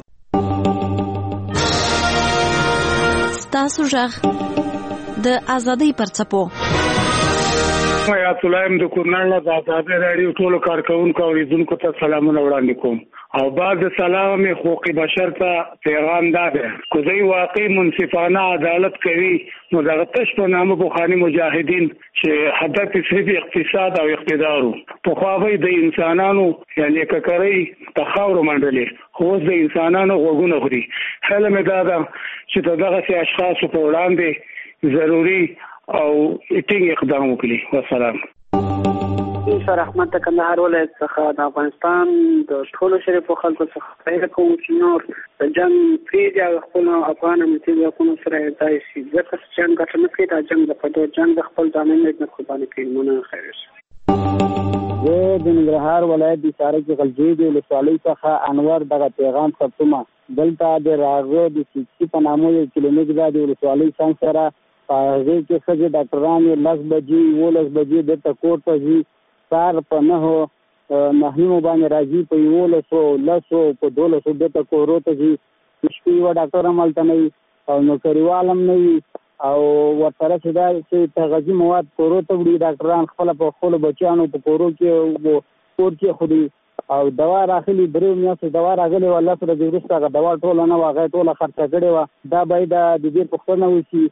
ستاسو غږ د ازادۍ پر څپو حیات الله ام د کورنل د آزادۍ راډیو ټولو کارکونکو او اوریدونکو ته سلامونه وړاندې کوم او بعد سلام حقوق بشر ته پیغام داده کو دوی واقعي منصفانه عدالت کوي نو دغه تش په نامه بوخاني مجاهدین چې هدف صرف اقتصاد او اقتدار په خواوی د انسانانو یعنی ککرۍ تخاور منډلې خو د انسانانو غوګونه خوري حاله مې دا ده چې دغه سي اشخاص په وړاندې ضروری او ټینګ اقدام وکړي. والسلام. سر احمد د کندهار ولایت څخه د افغانستان د ټولو شریفو خلکو څخه خیال کوم چې نور د جنگ پریږدي او خپل افغان ملي ځواکونو سره ځای شي ځکه چې جنګ ګټه نه کوي دا جنګ د پدو جنگ د خپل ځانونه نه قرباني کوي. مونږ خیر شي. زه د ننګرهار ولایت د ساره کې غلجی دی ولسوالۍ څخه انور دغه پیغام ثبتومه دلته د راغو د سیسي په نامه یو کلینیک د ولسوالۍ څنګه سره هغه کې څنګه ډاکټران یې لس بجې ولس بجې د تکور ته ځي سار په نه هو مهمو باندې راځي په یو لسو لسو په دولسو د تکور ته ځي شپې و ډاکټر عملته نه او نو کریوالم نه او ورته چې دا چې تغذیه مواد کورو ته وړي ډاکټران خپل په خپل بچیانو په کورو کې کور کې خوري او دوا راخلي درې میاشتې دوا راغلي ولا سره د ورسته دوا ټول نه واغې ټول خرڅ کړي و دا باید د دې پښتنه وشي.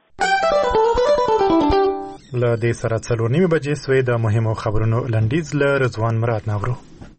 له دې سره څلور نیمه بجې سوې د مهمو خبرونو لنډیز له رضوان مراد ناورو.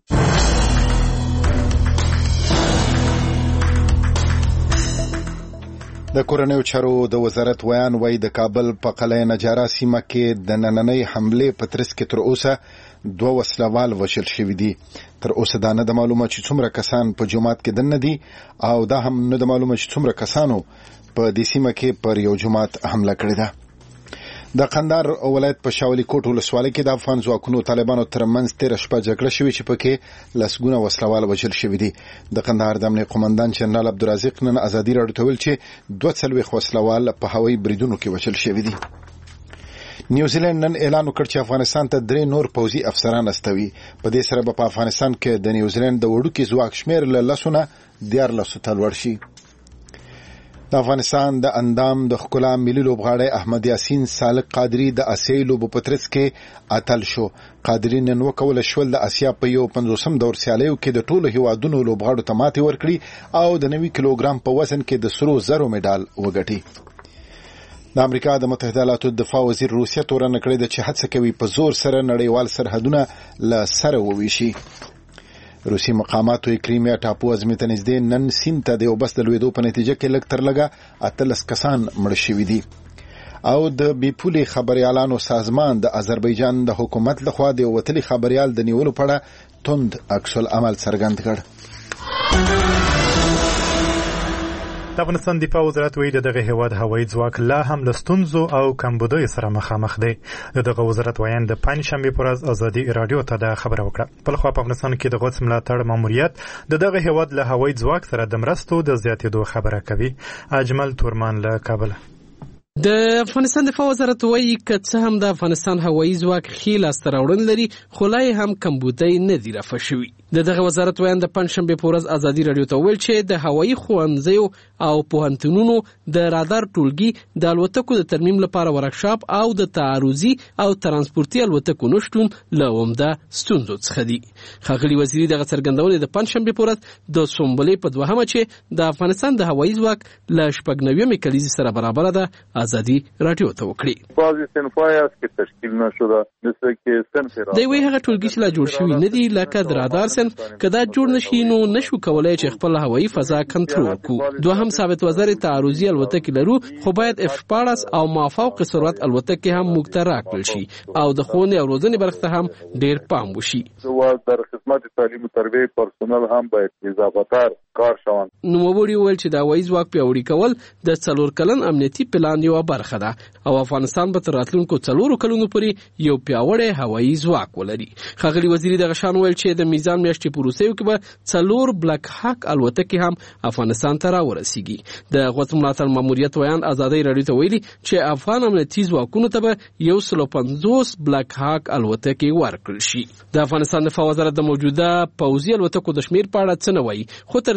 د کورنیو چارو د وزارت ویان وای د کابل په قلعه نجاره سیمه کې د نننۍ حمله په ترڅ کې تر اوسه دوه وسلوال وشل شوي دي. تر اوسه دا نه د معلومه چې څومره کسان په جماعت کې دنه دي او دا هم نه د معلومه چې څومره کسانو په دې سیمه کې پر یو جماعت حمله کړې ده. د قندهار ولایت په شاولی کوټ ولسوالۍ کې د افغان ځواکونو طالبانو ترمنځ تیر شپه جګړه شوې چې پکې لسګونه وسلوال وژل شوي دي. د قندهار د امنیت قومندان جنرال عبدالرزاق نن ازادي راډیو ته ویل چې دوه څلوېښت وسلوال په هوایي بریدونو کې وژل شوي دي. نیوزیلند نن اعلان وکړ چې افغانستان ته درې نور پوځي افسران استوي. په دې سره به په افغانستان کې د نیوزیلند د وړوکي ځواک شمیر له لسونه دیارلسو ته لوړ شي. د افغانستان د اندام د ښکلا ملي لوبغاړی احمد یاسین سالک قادری د اسیایي لوبو په ترڅ کې اتل شو. قادری نن وکولی شول د اسیا په یو پنځوسم دور سیالیو کې د ټولو هیوادونو لوبغاړو ته ماتې ورکړي او د نوي کیلوګرام په وزن کې د سرو زرو مډال وګټي. د امریکا د متحده ایالاتو دفاع وزیر روسیه تورن کړی د چې هڅه کوي په زور سره نړیوال سرحدونه له سره وویشي. روسي مقاماتو کریمیا ټاپو ازمته نږدې نن سیند ته د یو بس د لوېدو په نتیجه کې لږ تر لږه اتلس کسان مړه شوي دي. او د بیپولي خبريالانو سازمان د آذربایجان د حکومت لخوا د وتلي خبريال د نیولو په اړه توند عکس العمل څرګند کړ. د افغانستان دفاع وزارت وایي دغه هیواد هوایي ځواک لا هم له ستونزو او کمبودیو سره مخامخ دی. دغه وزارت وایي د پنځشنبه پر ورځ ازادي رادیو ته دا خبره وکړه. په خو په افغانستان کې د غوڅ ملاتړ ماموریت د دغه هیواد له هوایي ځواک سره د مرستو د زیاتېدو خبره کوي. اجمل تورمان له کابل. د افغانستان دفاع وزارت وایي که څه هم د افغانستان هوایي ځواک ښې لاسته راوړنې لري خو لا یې هم کمبودی نه دي رفع شوي. د دغه وزارت ویان د پنځشنبه په ورځ ازادي رادیو ته ویل چې د هوایي ښوونځیو او پوهنتونونو د رادار ټولګي د الوتکو د ترمیم لپاره ورکشاپ او د تعرضي او ترانسپورتي الوتکو نشټون له عمده ستونزو څخه دي. ښاغلي وزیري دغه څرګندونې د پنځشنبه په ورځ د سومبلې په دوهمه چې د افغانستان د هوایي ځواک له شپږ نوي کلیزې سره برابر ده ازادي رادیو ته وکړي. بعضی صنف‌های است که تشکیل نشده مثل که صنف رادار. دوی هغه ټولګي چې لا جوړ شوي نه دي لکه د رادار صنف کدا جوړ نشي نو نشو کولای چې خپل هوایي فضا کنټرول کړو. دوهم ثابت وزر تعرضي الوتکې لرو خو باید اف شپاړس او مافوق سرعت الوتکې هم موږ ته راکړل شي او د ښوونې او روزنې برخه ته هم ډیر پام وشي. او در خدمت تعلیم او تربیه پرسونل هم باید اضافه تر کار شوند. نو وړي ول چې دا هوایي ځواک پیاوړي کول د څلور کلن امنیتي پلان یو برخه ده او افغانستان به تر راتلونکو څلورو کلونو پورې یو پیاوړی هوایي ځواک ولري. ښاغلي وزیري دغه شان ویل چې د میزان میاشتې په وروستیو کې به څلور بلک هاک الوتکې هم افغانستان ته راورسیږي. د غوڅ ملاتړ ماموریت ویان ازادي رادیو ته ویلي چې افغان امنیتي ځواکونو ته به یو سل پنځوس بلک هاک الوتکې ورکړل شي. د افغانستان دفاع وزارت د موجوده پوځي الوتکو د شمیر په اړه څه نه وایي خو تر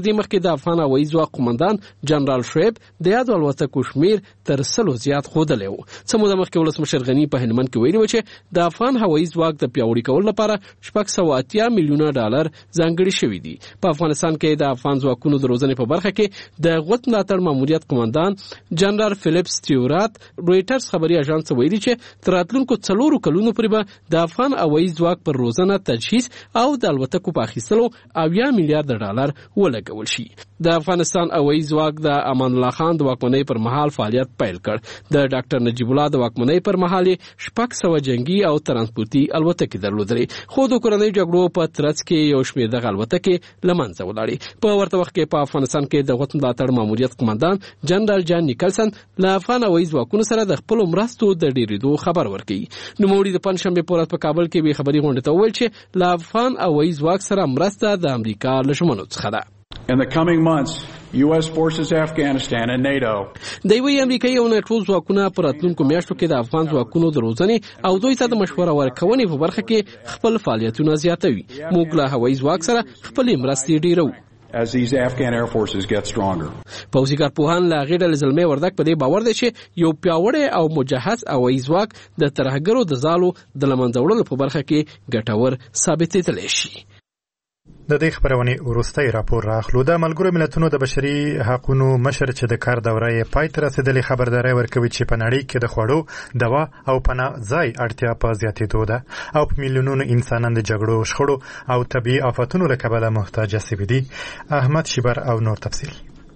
دې مخکې د افغان هوایي ځواک قومندان جنرال شعیب د یادو الوتکو شمیر تر سلو زیات ښودلی و. څه موده مخکې ولسمشر غني په هلمند کې ویلي و چې د افغان هوایي ځواک د پیاوړي کولو لپاره شپږ سوه اتیا میلیونه ډالر ځانګړي شوي دي. په افغانستان کې د افغان ځواکونو د روزنې په برخه کې د غوت ملاتړ ماموریت قومندان جنرال فلیپ سټیورات رویټرز خبري اژانس ته ویلي چې تر راتلونکو څلورو کلونو پورې به د افغان هوایي ځواک پر روزنه، تجهیز او د الوتکو په اخیستلو اویا میلیارډ ډالر ولګول شي. د افغانستان هوایي ځواک د امان الله خان د واکمنۍ پر مهال فعالیت پیل کړ. د ډاکټر نجیب الله د واکمنۍ پر مهال شپږ سوه جنګي او ترانسپورتي الوتکې درلودلې، خو د کورنۍ جګړو په ترڅ کې یو شمېر دغه الوتکې له منځه ولاړې. په ورته وخت کې په افغانستان کې د غوت ملاتړ ماموریت قومندان جنرال جان نیکلسن له افغان هوایي ځواکونو سره د خپلو مرستو د ډېرېدو خبر ورکوي. نوموړي د پنجشنبې په ورځ په کابل کې بې خبري غونډې ته وویل چې له افغان هوایي ځواک سره مرسته د امریکا له ژمنو څخه ده. In the coming months, U S forces Afghanistan and NATO د یوې امریکایي او نېټو ځواکونه په راتلونکو میاشتو کې د افغان ځواکونو د روزنې او دوی ته د مشوره ورکونې په برخه کې خپل فعالیتونه زیاتوي. موږ له هوایي ځواک سره خپلې مرستې ډېروو. as these Afghan air forces get stronger. پوځي کارپوهان له هغې ډلې زلمۍ وردګ په دې باور دی چې یو پیاوړی او مجهز هوایي ځواک د ترهګرو د ځالو د له منځه وړلو په برخه کې ګټور ثابتېدلی شي. د دې خبرونې وروستی راپور راخلو. د ملګرو ملتونو د بشري حقوقو مشر چې د کار دوره یې پای ته رسېدلې خبرداری ورکوي چې په نړۍ کې د خوړو، دوا او پناه ځای اړتیا په زیاتېدو ده او په میلیونونو انسانان د جګړو، شخړو او طبیعي آفتونو له کبله محتاج شوي دي. احمد شیبر او نور تفصیل.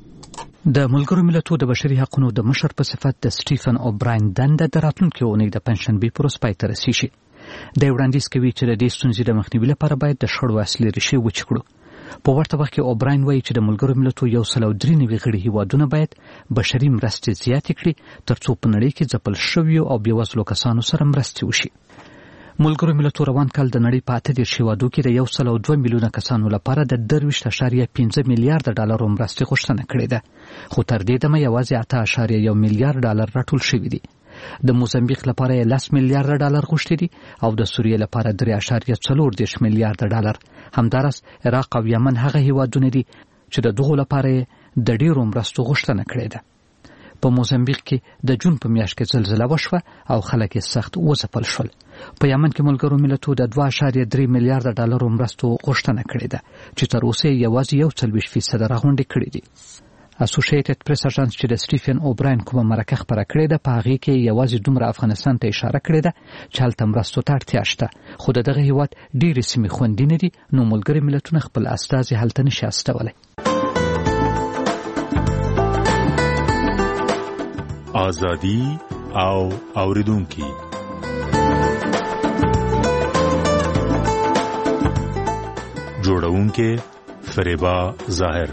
د ملګرو ملتونو د بشري حقوقو د مشر په صفت د سټیفن اوبراین دنده د راتلونکي اونۍ د پنجشنبې په ورځ پای ته رسیږي. د وړاندیز کوي چې د دې ستونزې د مخنیوي لپاره باید د شخړو اصلي ریښې وچ کړو. په ورته وخت کې اوبراین وایي چې د ملګرو ملتونو یو سل او درې نوي غړي هیوادونه باید بشري مرستې زیاتې کړي ترڅو په نړۍ کې ځپل شویو او بېوزلو کسانو سره مرستې وشي. ملګرو ملتونو روان کال د نړۍ په اته دېرش هیوادو کې د یو سل او دوه میلیونه کسانو لپاره د درویشت اعشاریه پنځه میلیارډه ډالرو مرستې غوښتنه کړې ده، خو تر دې دمه یوازې اته اعشاریه یو میلیارډ ډالر راټول شوي دي. د موزمبیق لپاره یې لس میلیارډه ډالر غوښتي دي او د سوریې لپاره درې اعشاریه څلور دېرش میلیارډه ډالر. همداراز عراق او یمن هغه هیوادونه دي چې د دغو لپاره د ډېرو مرستو غوښتنه کړې ده. په موزمبیق کې د جون په میاشت کې زلزله وشوه او خلک یې سخت وځپل شول. په یمن کې ملګرو ملتونو د دوه اعشاریه درې میلیارډه ډالرو مرستو غوښتنه کړې ده چې تر اوسه یې یوازې یو څلوېښت فیصده راغونډې کړې دي. اسوسییټډ پریس اژانس چې د سټیفن اوبراین کومه مرکه خبره کړې ده په هغې کې یوازې دومره افغانستان ته اشاره کړې ده چې هلته مرستو ته اړتیا شته، خو د دغه هیواد ډېرې سیمې خوندي نه دي، نو ملګري ملتونه خپل استازي هلته نشي استولی. ازادي او اوریدونکي جوړونکي فریبا ظاهر.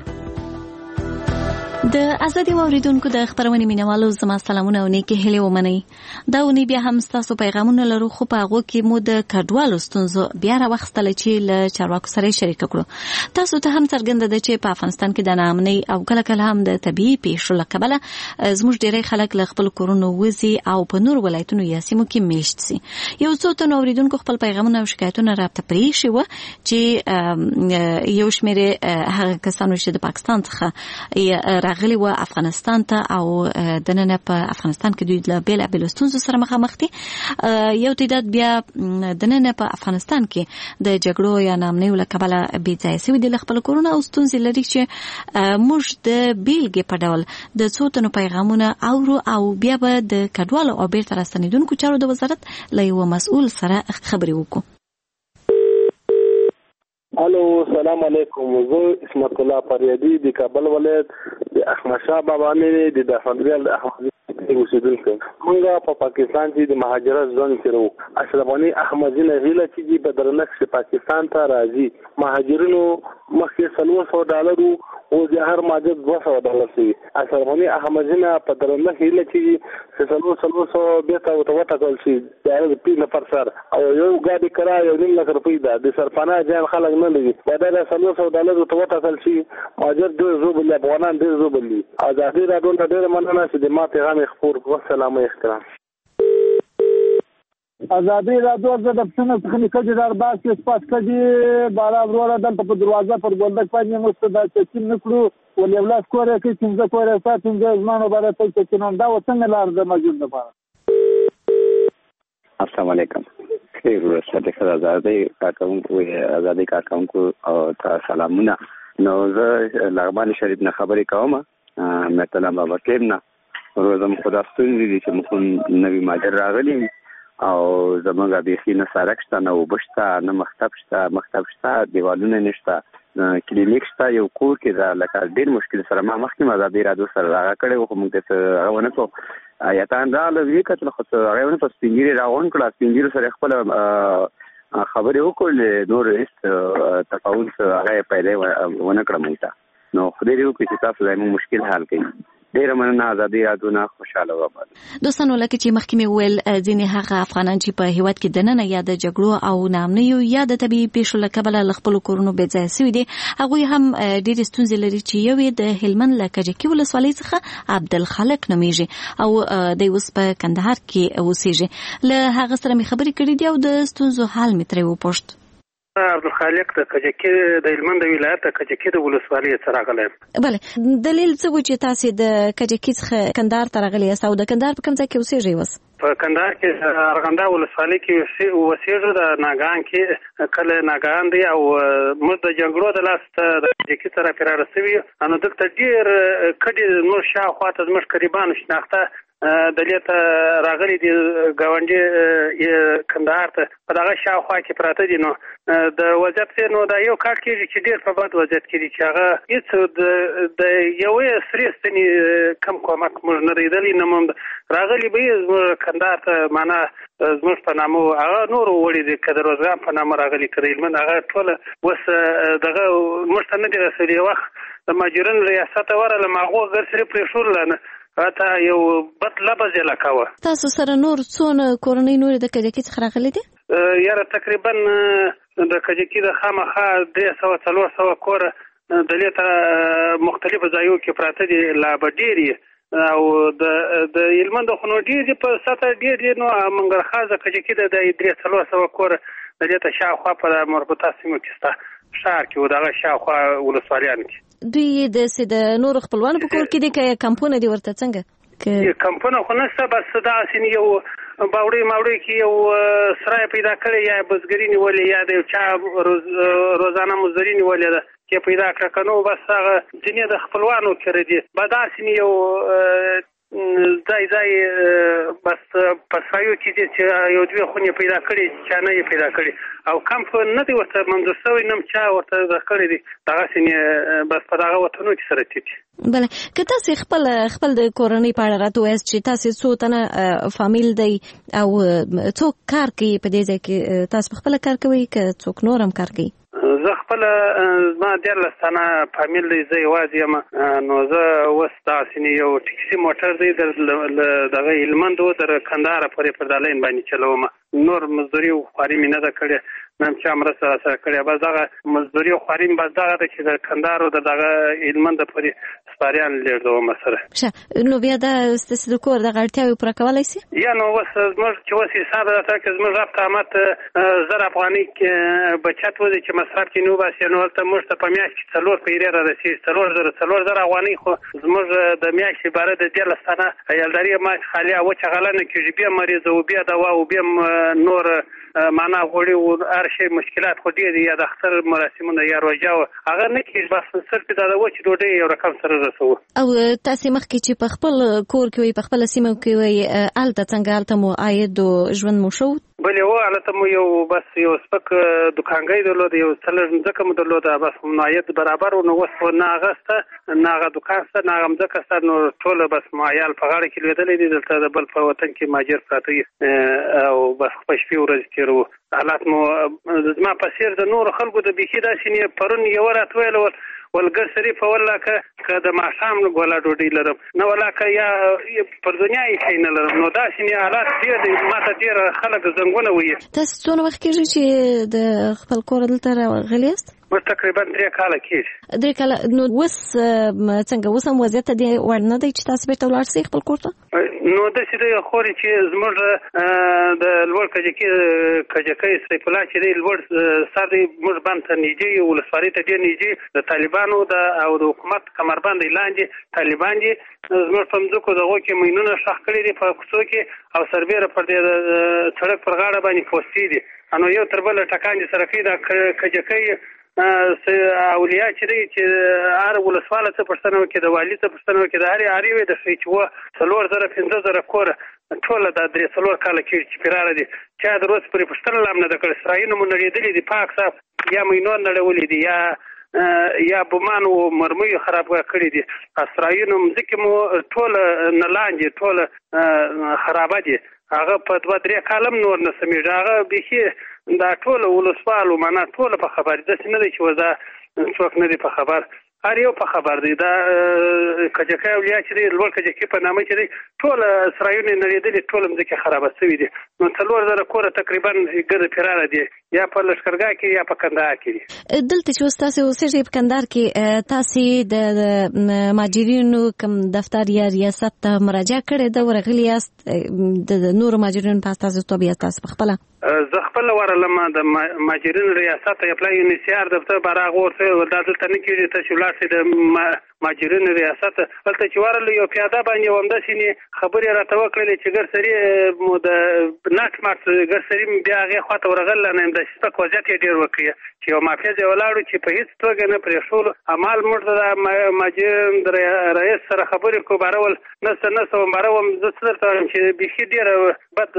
د ازادي اوریدونکو د خبرونې مینوالو زما سلامونه او نیکې هیلې ومنئ. دا ونی بیا هم ستاسو پیغامونه لرو، خو په هغو کې مو د کډوالو ستونزو بیا راوخیستله چې له چارواکو سره یې شریکه کړو. تاسو ته هم څرګنده ده چې په افغانستان کې د ناامنۍ او کله کله هم د طبیعي پیښو له کبله زموږ ډېری خلک له خپلو کورونو وځي او په نورو ولایتونو یا سیمو کې میشت سي. یو څو تنو اوریدونکو خپل پیغامونه او شکایتونه رابطه پرېښي وه چې یو شمېر هغه کسانو چې د پاکستان څخه راغلي و افغانستان ته او دننه په افغانستان کې دوی له بېلابېلو ستونزو سره مخامخ دي. یو تعداد بیا دننه په افغانستان کې د جګړو یا ناامنیو له کبله بې ځایه سوي دي، له خپلو کورونو او ستونزې لري چې موږ د بېلګې په ډول د څو تنو پیغامونه اورو او بیا به د کډوالو او بیرته راستنېدونکو چارو د وزارت له یوه مسؤل سره خبرې وکړو. الو سلام علیکم. زه اسمت الله فریادي د کابل ولایت د احمد شاه بابا مې د دافندریال احمد اوسیدونکو. موږ په پاکستان کې د مهاجرت ژوند کړو. اشرف غني احمدي نه هیله چې په درنښت پاکستان ته راځي. مهاجرینو مخکې څلور سوه ډالر او د هر مهاجر دوه سوه ډالر شي. اشرف غني احمدي نه په درنښت هیله چې څلور څلور سوه بیرته ورته وټاکل شي د هغه پنځه نفر سره او یو ګاډي کرایه یو نیم لک روپۍ ده. د سرپناه جان خلک نه لري، بدل څلور سوه ډالر ورته وټاکل شي. مهاجر ډېر زوبل دي، افغانان ډېر زوبل دي. ازادي راډیو ته ډېره مننه چې د ما پیغام خپور کړو. سلام احترام. ازادي راډیو د پښتنو تخنیکي دربار کې سپاس کړي بالا وروره دلته په دروازه پر بندک باندې مستدا چې نکړو ولې ولاس کوره کې څنګه کوره سات څنګه زمانو باندې ته چې نن دا وڅنګه لار د موجود ده. السلام علیکم. خیر ورسره د ازادي کارکونکو ازادي کارکونکو او سلامونه. نو زه لغمان شریف نه خبرې کوم. مې تلم بابا کېم نه روزم خدا ستونزې دي چې موږ نوی ماجر راغلي او زمونږ بیخي نه سړک شته نه اوبه شته نه مکتب شته مکتب شته دیوالونه نشته کلینیک شته یو کور کې دا لکه ډېر مشکل سره ما مخکې ازادي راډیو سره راغه کړی وو خو موږ ته هغه ونه کړو ایتان راغله وی کتل خو هغه ونه په سپین ږیري راغون کړه سپین ږیرو سره خپل خبرې وکړلې نور هیڅ تفاوض هغه پیدا ونه کړه موږ ته نو خدای دې وکړي چې تاسو زموږ مشکل حل کړئ. ډیر مننه ازادي راډیو نه خوشاله وم. دوستانو لکه چې مخکې مې ویل ځینې هغه افغانان چې په هیواد کې دننه یا د جګړو او نامنیو یا د طبيعي پیښو له کبله له خپلو کورونو بې ځایه سوي دي هغوی هم ډېرې ستونزې لري چې یو یې د هلمند له کجکي ولسوالۍ څخه عبدالخالق نومیږي او دی اوس په کندهار کې اوسېږي. له هغه سره مې خبرې کړې دي او د ستونزو حال مې ترې وپوښت. عبدالخالق د کجکي د هلمند ولایت د کجکي د ولسوالۍ څخه راغلی. بله دلیل څه و چې تاسې د کجکي څخه کندهار ته راغلي یاست او د کندهار په کوم ځای کې اوسېږئ اوس؟ په کندهار کې ارغنده ولسوالۍ کې اوسېږو د ناګهان کې کله ناګهان دی او موږ د جګړو د لاسه د کجکي سره پرې رسوي نو دلته ډېر کډې نور شاوخوا ته زموږ قریبانو شناخته دلته راغلي دي ګاونډي کندهار ته په دغه شاوخوا کې پراته دي. نو د وضعیت نو دا یو کار کېږي چې ډېر په بد وضعیت کې دي چې هغه هېڅ د یوې سرې ستنې کم کومک موږ نه لیدلی نه موږ راغلي به یې زموږ کندهار ته معنا زموږ په نامه هغه نور وړي دي که د روزګان په نامه راغلي که د هلمند هغه ټوله اوس دغه موږ ته نه دي رسېدلي. وخت د ماجرین ریاست ورغلم هغو ګرسرې پرېښودله نه اته یو بد لبه ځله کوه. تاسو سره نور څونه کورنۍ نورې د کجکي څخه راغلي دي؟ یاره تقریبا د کجکي د خامخا درې سوه څلور سوه کوره دلته مختلفو ځایو کې پراته دي لا به ډېر او د هلمند خو نو ډېر دي په سطحه ډېر دي نو منګرخاز د کجکي د درې څلور سوه کوره دلته شاوخوا په مربوطه سیمو کې شته ښار کې و دغه شاوخوا ولسوالیانو کې. دوی د د نورو خپلوانو په کور کې دي که کمپونه دي ورته څنګه؟ کمپونه خو نشته بس داسې یو باوړی ماوړی کې یو سرای پیدا کړی یا بزګري نیولې یا د چا روز روزانه مزدوري نیولې ده چې پیدا کړه که نو بس هغه ځینې د خپلوانو کړی دي به داسې یو ځای ځای بس په سایو کې دي چې یو دوې خونې پیدا کړي چا نه یې پیدا کړي او کمپ نه دی ورته منظور شوی نه چا ورته کړی دي دغسې بس په دغه وطنو کې سره تېتي. بله که تاسې خپل خپل د کورنۍ په اړه راته ووایاست چې تاسې څو تنه فامیل دی او څوک کار کوي په دې ځای کې تاسو په خپله کار کوئ که څوک نور هم کار کوي؟ زه خپله زما دیارلس تنه فامیل دی زه یوازې یم نو زه اوس داسې یو ټکسي موټر دی د دغه هلمند و تر کندهاره پورې پر دا لاین باندې چلوم نور مزدوري او خواري مې نه ده کړې نه هم چا مرسته راسره کړې بس دغه مزدوري او خواري مې بس دغه ده چې د کندهار او د دغه هلمند پورې سپاریان لیږدوم سره. ښه نو بیا دا ستاسې د کور دغه اړتیاوې پوره کولی سي؟ یا نو اوس زموږ چې اوس حساب راته که زموږ رب قامت زر افغانۍ بچت وځي چې مصرف کې نه وباسي نو هلته موږ ته په میاشت کې څلور پیرې را رسېږي څلور زره څلور زره افغانۍ خو زموږ د میاشتې باره د دیارلس تنه یلداري ما خالي وچه غله نه کېږي بیا مریض او بیا دوا او بیا نور معنا غوړي او هر شی مشکلات خو ډېر دي یا د اختر مراسمونه یا روژه هغه نه کېږي بس صرف دا د وچې ډوډۍ یو رقم سره رسوو. او تاسې مخکې چې په خپل کور کې وئ په خپله سیمه کې وئ هلته څنګه هلته مو عاید او ژوند مو ښه و؟ بلې و هلته مو یو بس یو سپک دوکانګۍ درلوده یو څه لږ مځکه مو درلوده بس عاید برابر و نو اوس خو نه هغه شته نه هغه دوکان شته نه هغه مځکه شته نو ټوله بس مو عیال په غاړه کې لوېدلی دي دلته د بل په وطن کې ماجر پراته او بس په شپې ورځې تېروو حالات مو زما په څېر د نورو خلکو د بیخي داسې پرون یوه راته ویله ول ولګر شریف ولا که د ماښام ګولا ډوډۍ لرم نه ولا که یا پر دنیا یې شی نه لرم نو داسې حالات ډېر دی ما ته ډېر خلک زنګونه ویي. تاسو څونه وخت کېږي چې د خپل کور دلته راغلي یاست؟ موږ تقریبا درې کاله کېږي. درې کاله نو اوس څنګه اوس هم وضعیت د وړ نه دی چې تاسو بېرته ولاړ شئ خپل کور ته؟ نو داسې دی خورې چې زموږ د لوړ کجکي کجکي سیف الله چې دی لوړ سر دی موږ باندې ته نږدې ولسوالۍ ته ډېر نږدې د طالبانو د او د حکومت کمربند لاندې طالبان دي زموږ په مځکو دغو کې مینونه ښخ کړي دي په کوڅو کې او سربیره پر دې سړک پر غاړه باندې پوستې دي نو یو تر بله ټکان دي سره کوي د کجکي اولیا چې دی چې هر ولسواله څه پوښتنه وکړي د والي څه پوښتنه وکړي د هرې هرې وې د ښیي چې وه څلور زره پنځه زره کوره ټوله دا درې څلور کاله کېږي چې پیراره دي چا د روز پورې پوښتنه لا هم نه ده کړې سرایونه مو نړېدلي دي پاک صاف یا مینو نړولي دي یا یا بومان او مرمیو خراب کړي دي سرایونه مځکې مو ټوله نه لاندې ټوله خرابه دي هغه په دوه درې کالم نور نه سمېږي هغه بیخي دا ټوله ولسوالو معنا ټوله په خبر داسې نه دی چې وزا څوک نه دی په خبر هر یو په خبر دی دا کجکي اولیا چې دی لوړ کجکي په نامه چې دی ټوله سرایونه نړېدلي ټوله مځکې خرابه شوي دي نو څلور زره کوره تقریبا ګرد پیراره دي یا په لښکرګاه کې یا په کندهار کې دي دلته چې اوس تاسې اوسېږئ په کندهار کې تاسې د مهاجرینو کوم دفتر یا ریاست ته مراجعه کړې ده ورغلي یاست د نورو مهاجرینو په استازیتوب یاست تاسو په خپله زه خپله ورغلم د مهاجرینو ریاست ته اپلای یو ان سی آر دفتر به راغی ورته دا دلته نه کېږي ته چې ولاړ شئ د مهاجرینو ریاست هلته چې ورغلو یو پیاده باندې یې همداسې خبرې راته وکړلې چې ګرسري مو د ناټ مارټ ګرسري مې بیا هغې خوا ته ورغله نه همداسې سپک وضعیت یې ډېر وکړي چې یو مافیا ځای ولاړو چې په هېڅ توګه نه پرېښولو همال موږ د مهاجرینو د رئیس سره خبرې کړو بارول نسته نسته وم بارول زه څه درته وایم چې بیخي ډېره بد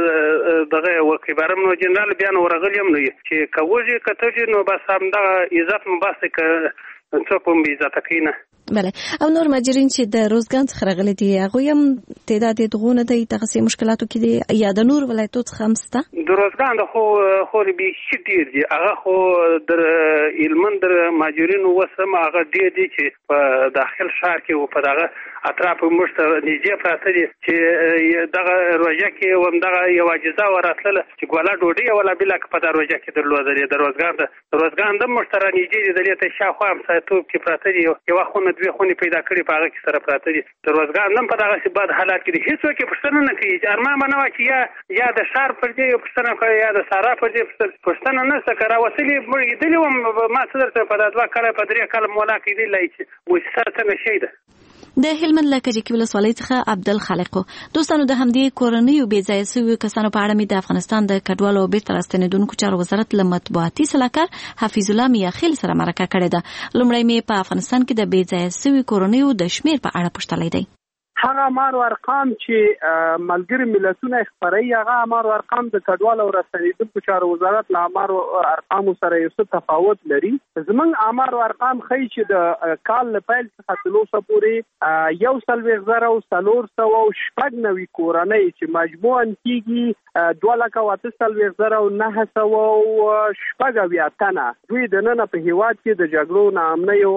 دغه یې وکړي بارم نو جنرال بیا نو ورغلي هم نه چې که وږي که تږي نو بس همدغه عزت مو بس دی که څوک هم بې عزته کوي نه بله او نور مهاجرین چې د روزګان څخه راغلي دي هغوی هم تعداد یې دغو نه دی دغسې مشکلاتو کې دي یا د نور ولایتو څخه هم شته د روزګان د خو خو بیخي ډېر دي هغه خو در هلمند د مهاجرینو اوس هم هغه ډېر دي چې په داخل ښار کې و په دغه اطرافو موږ ته نږدې پراته دي چې دغه روژه کې همدغه یوه اجزا وراتلله چې ګوله ډوډۍ یې ولا بله که په دا روژه کې درلودلې د روزګان د روزګان د موږ ته رانږدې دي د دې ته شاوخوا همسایتوب کې پراته دي یوه خونه دوې خونې پیدا کړي په هغه کې سره پراته دي د روزګان هم په دغسې بد حالات کې دي هېڅوک یې پوښتنه نه کوي چې ارمان به نه وه چې یا یا د ښار پر دې پوښتنه کوي یا د سارا پر دې پوښتنه نشته که راوتلي موږ لیدلي وم ما څه درته په دا دوه کاله په درې کاله مولا کېدلی چې موسسه څنګه شی ده د هلمند له کجکي ولسوالۍ څخه عبدالخالق دوستانو د همدې کورنیو بې ځایه شویو کسانو په اړه مې د افغانستان د کډوالو او بیرته راستنېدونکو چارو وزارت له مطبوعاتي سلاکار حفیظ الله میاخیل سره مرکه کړې ده لومړی مې په افغانستان کې د بې ځایه شویو کورنیو د شمېر په اړه پوښتلی دی هغه امار او ارقام چې ملګري ملتونه خبري هغه امار او ارقام د کډوالو او راستنېدونکو چارو وزارت له امار او ارقام سره یو څه تفاوت لري زمونږ امار او ارقام ښیي چې د کال له پیل څخه تر اوسه پورې یو څلوېښت زره او څلور سوه او شپږ نوي کورنۍ چې مجموعاً کېږي دوه لکه او اته څلوېښت زره او نهه سوه او شپږ اویا تنه دوی دننه په هېواد کې د جګړو ناامنیو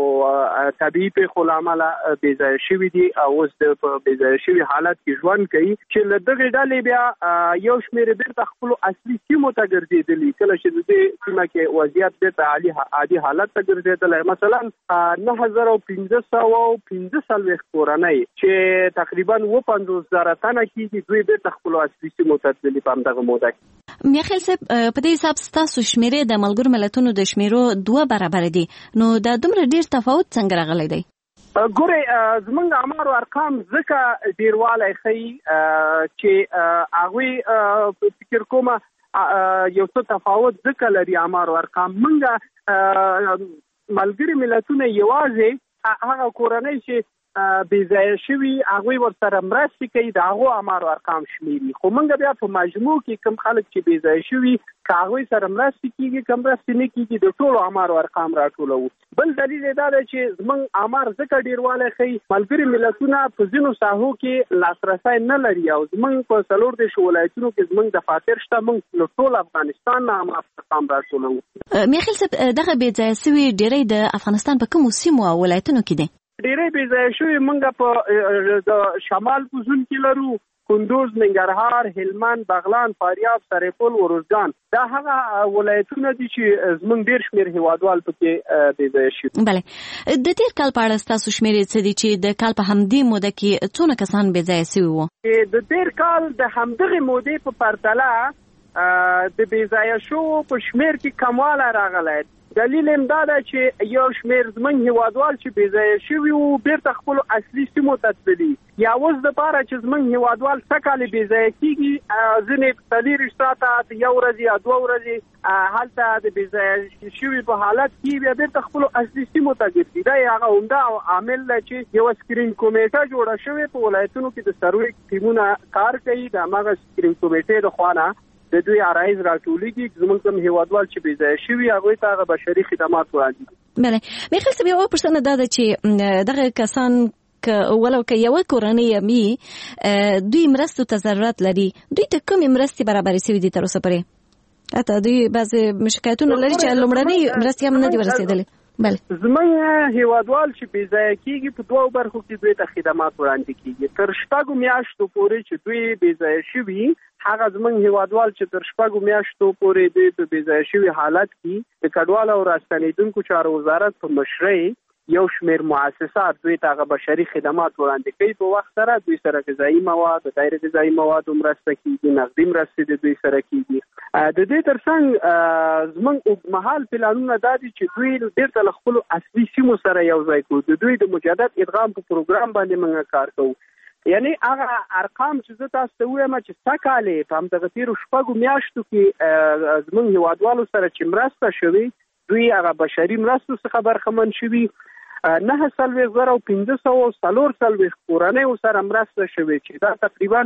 او طبیعي پیښو له امله بې ځایه شوي دي او اوس د په بې ځایه شوي حالت کې ژوند کوي چې له دغې ډلې بیا یو شمېر بیرته خپلو اصلي سیمو ته ګرځېدلي کله چې د دې سیمه کې وضعیت بیرته عادي حالت ته ګرځېدلی مثلا نهه زره او پنځه سوه او پنځه څلوېښت کورنۍ چې تقریبا اووه پنځوس زره تنه کېږي دوی بیرته خپلو اصلي سیمو ته تللي په همدغه موده کې میاخیل صاحب په دې حساب ستاسو شمېرې د ملګرو ملتونو د شمېرو دوه برابره دي نو دا دومره ډېر تفاوت څنګه راغلی دی ګورې زمونږ امار او ارقام ځکه ډېروالی ښیي چې هغوی فکر کومه یو څه تفاوت ځکه لري امار او ارقام مونږ ملګري ملتونه یوازې هغه کورنۍ چې بې ځایه شوي هغوی ورسره مرستې کوي د هغو امار او ارقام شمېري خو موږ بیا په مجموع کې کوم خلک چې بې ځایه شوي که هغوی سره مرستې کېږي که مرستې نه کېږي د ټولو امار او ارقام راټولوو بل دلیل یې دا دی چې زموږ امار ځکه ډېروالی ښیي ملګري ملتونه په ځینو ساحو کې لاسرسی نه لري او زموږ په څلور دېرشو ولایتونو کې زموږ دفاتر شته موږ له ټول افغانستان نه امار ارقام راټولوو میاخیل صاحب دغه بې ځایه شوي ډېری د افغانستان په کومو سیمو او ولایتونو کې دي ډېری بې ځایه شوي موږ په د شمال په زون کې لرو کندوز، ننګرهار، هلمند، بغلان، فاریاب، سرپل، ورزګان دا هغه ولایتونه دي چې زموږ ډیر شمیر هیوادوال پکې بې ځایه شوي. بله د تیر کال په اړه ستاسو شمیرې څه دي چې د کال په همدې موده کې څونه کسان بې ځایه شوي وو؟ د تیر کال د همدغې مودې په پرتله د بې ځایه شوو په شمیر کې کموالی راغلی. دلیل هم دا ده چې یو شمیر زموږ هیوادوال چې بې ځایه شوي وو بیرته خپلو اصلي سیمو ته تللي، یا اوس دپاره چې زموږ هیوادوال څه کالې بې ځایه کېږي ځینې څلېرویشت ساعته یو ورځې یا دوه ورځې هلته د بې ځایه شوي په حالت کې بیا بیرته خپلو اصلي سیمو ته ګرځي. دا یې هغه عمده عامل دی چې یوه سکرین کمیټه جوړه شوې په ولایتونو کې د سروې ټیمونه کار کوي. د هماغه سکرین کمیټې د خوا نه د دوی عرایض راټولېږي، زموږ کوم هیوادوال چې بې ځایه شوي هغوی ته هغه بشري خدمات وړاندې دي. بله مې خیال صاحب یوه پوښتنه دا ده چې دغه کسان که ولو که یوه کورنۍ وي دوی مرستو ته ضرورت لري، دوی ته کومې مرستې برابرې شوي دي تر اوسه پورې؟ حتی دوی بعضې شکایتونه لري چې لومړنۍ مرستې هم نه دي ورسېدلې. بله زموږ هیوادوال چې بې ځایه کېږي په دوو برخو کې دوی ته خدمات وړاندې کېږي. تر شپږو میاشتو پورې چې دوی بې ځایه شوي هغه زموږ هیوادوال چې تر شپږو میاشتو پورې دوی په بې ځایه شوي حالت کې د کډوالو او راستنېدونکو چارو وزارت په مشرۍ یو شمیر مؤسسات دوی ته هغه بشري خدمات وړاندې کوي. په وخت سره دوی سره غذایي مواد، غیر غذایي موادو مرسته کېږي، نغدي مرستې د دوی سره کېږي. د دې ترڅنګ زموږ اوږدمهال پلانونه دا دي چې دوی بیرته له خپلو اصلي سیمو سره یو ځای کړو. د دوی د مجدد ادغام په پروګرام باندې موږ کار کوو. یعنی هغه ارقام چې زه تاسو ته وایم چې څه کالې په همدغه تېرو شپږو میاشتو کې زموږ هیوادوالو سره چې مرسته شوې دوی هغه بشري مرستو څخه برخمن شوي. نه څلوېښت زره او پنځه سوه څلور څلوېښت کورنیو سره مرسته شوې چې دا تقریبا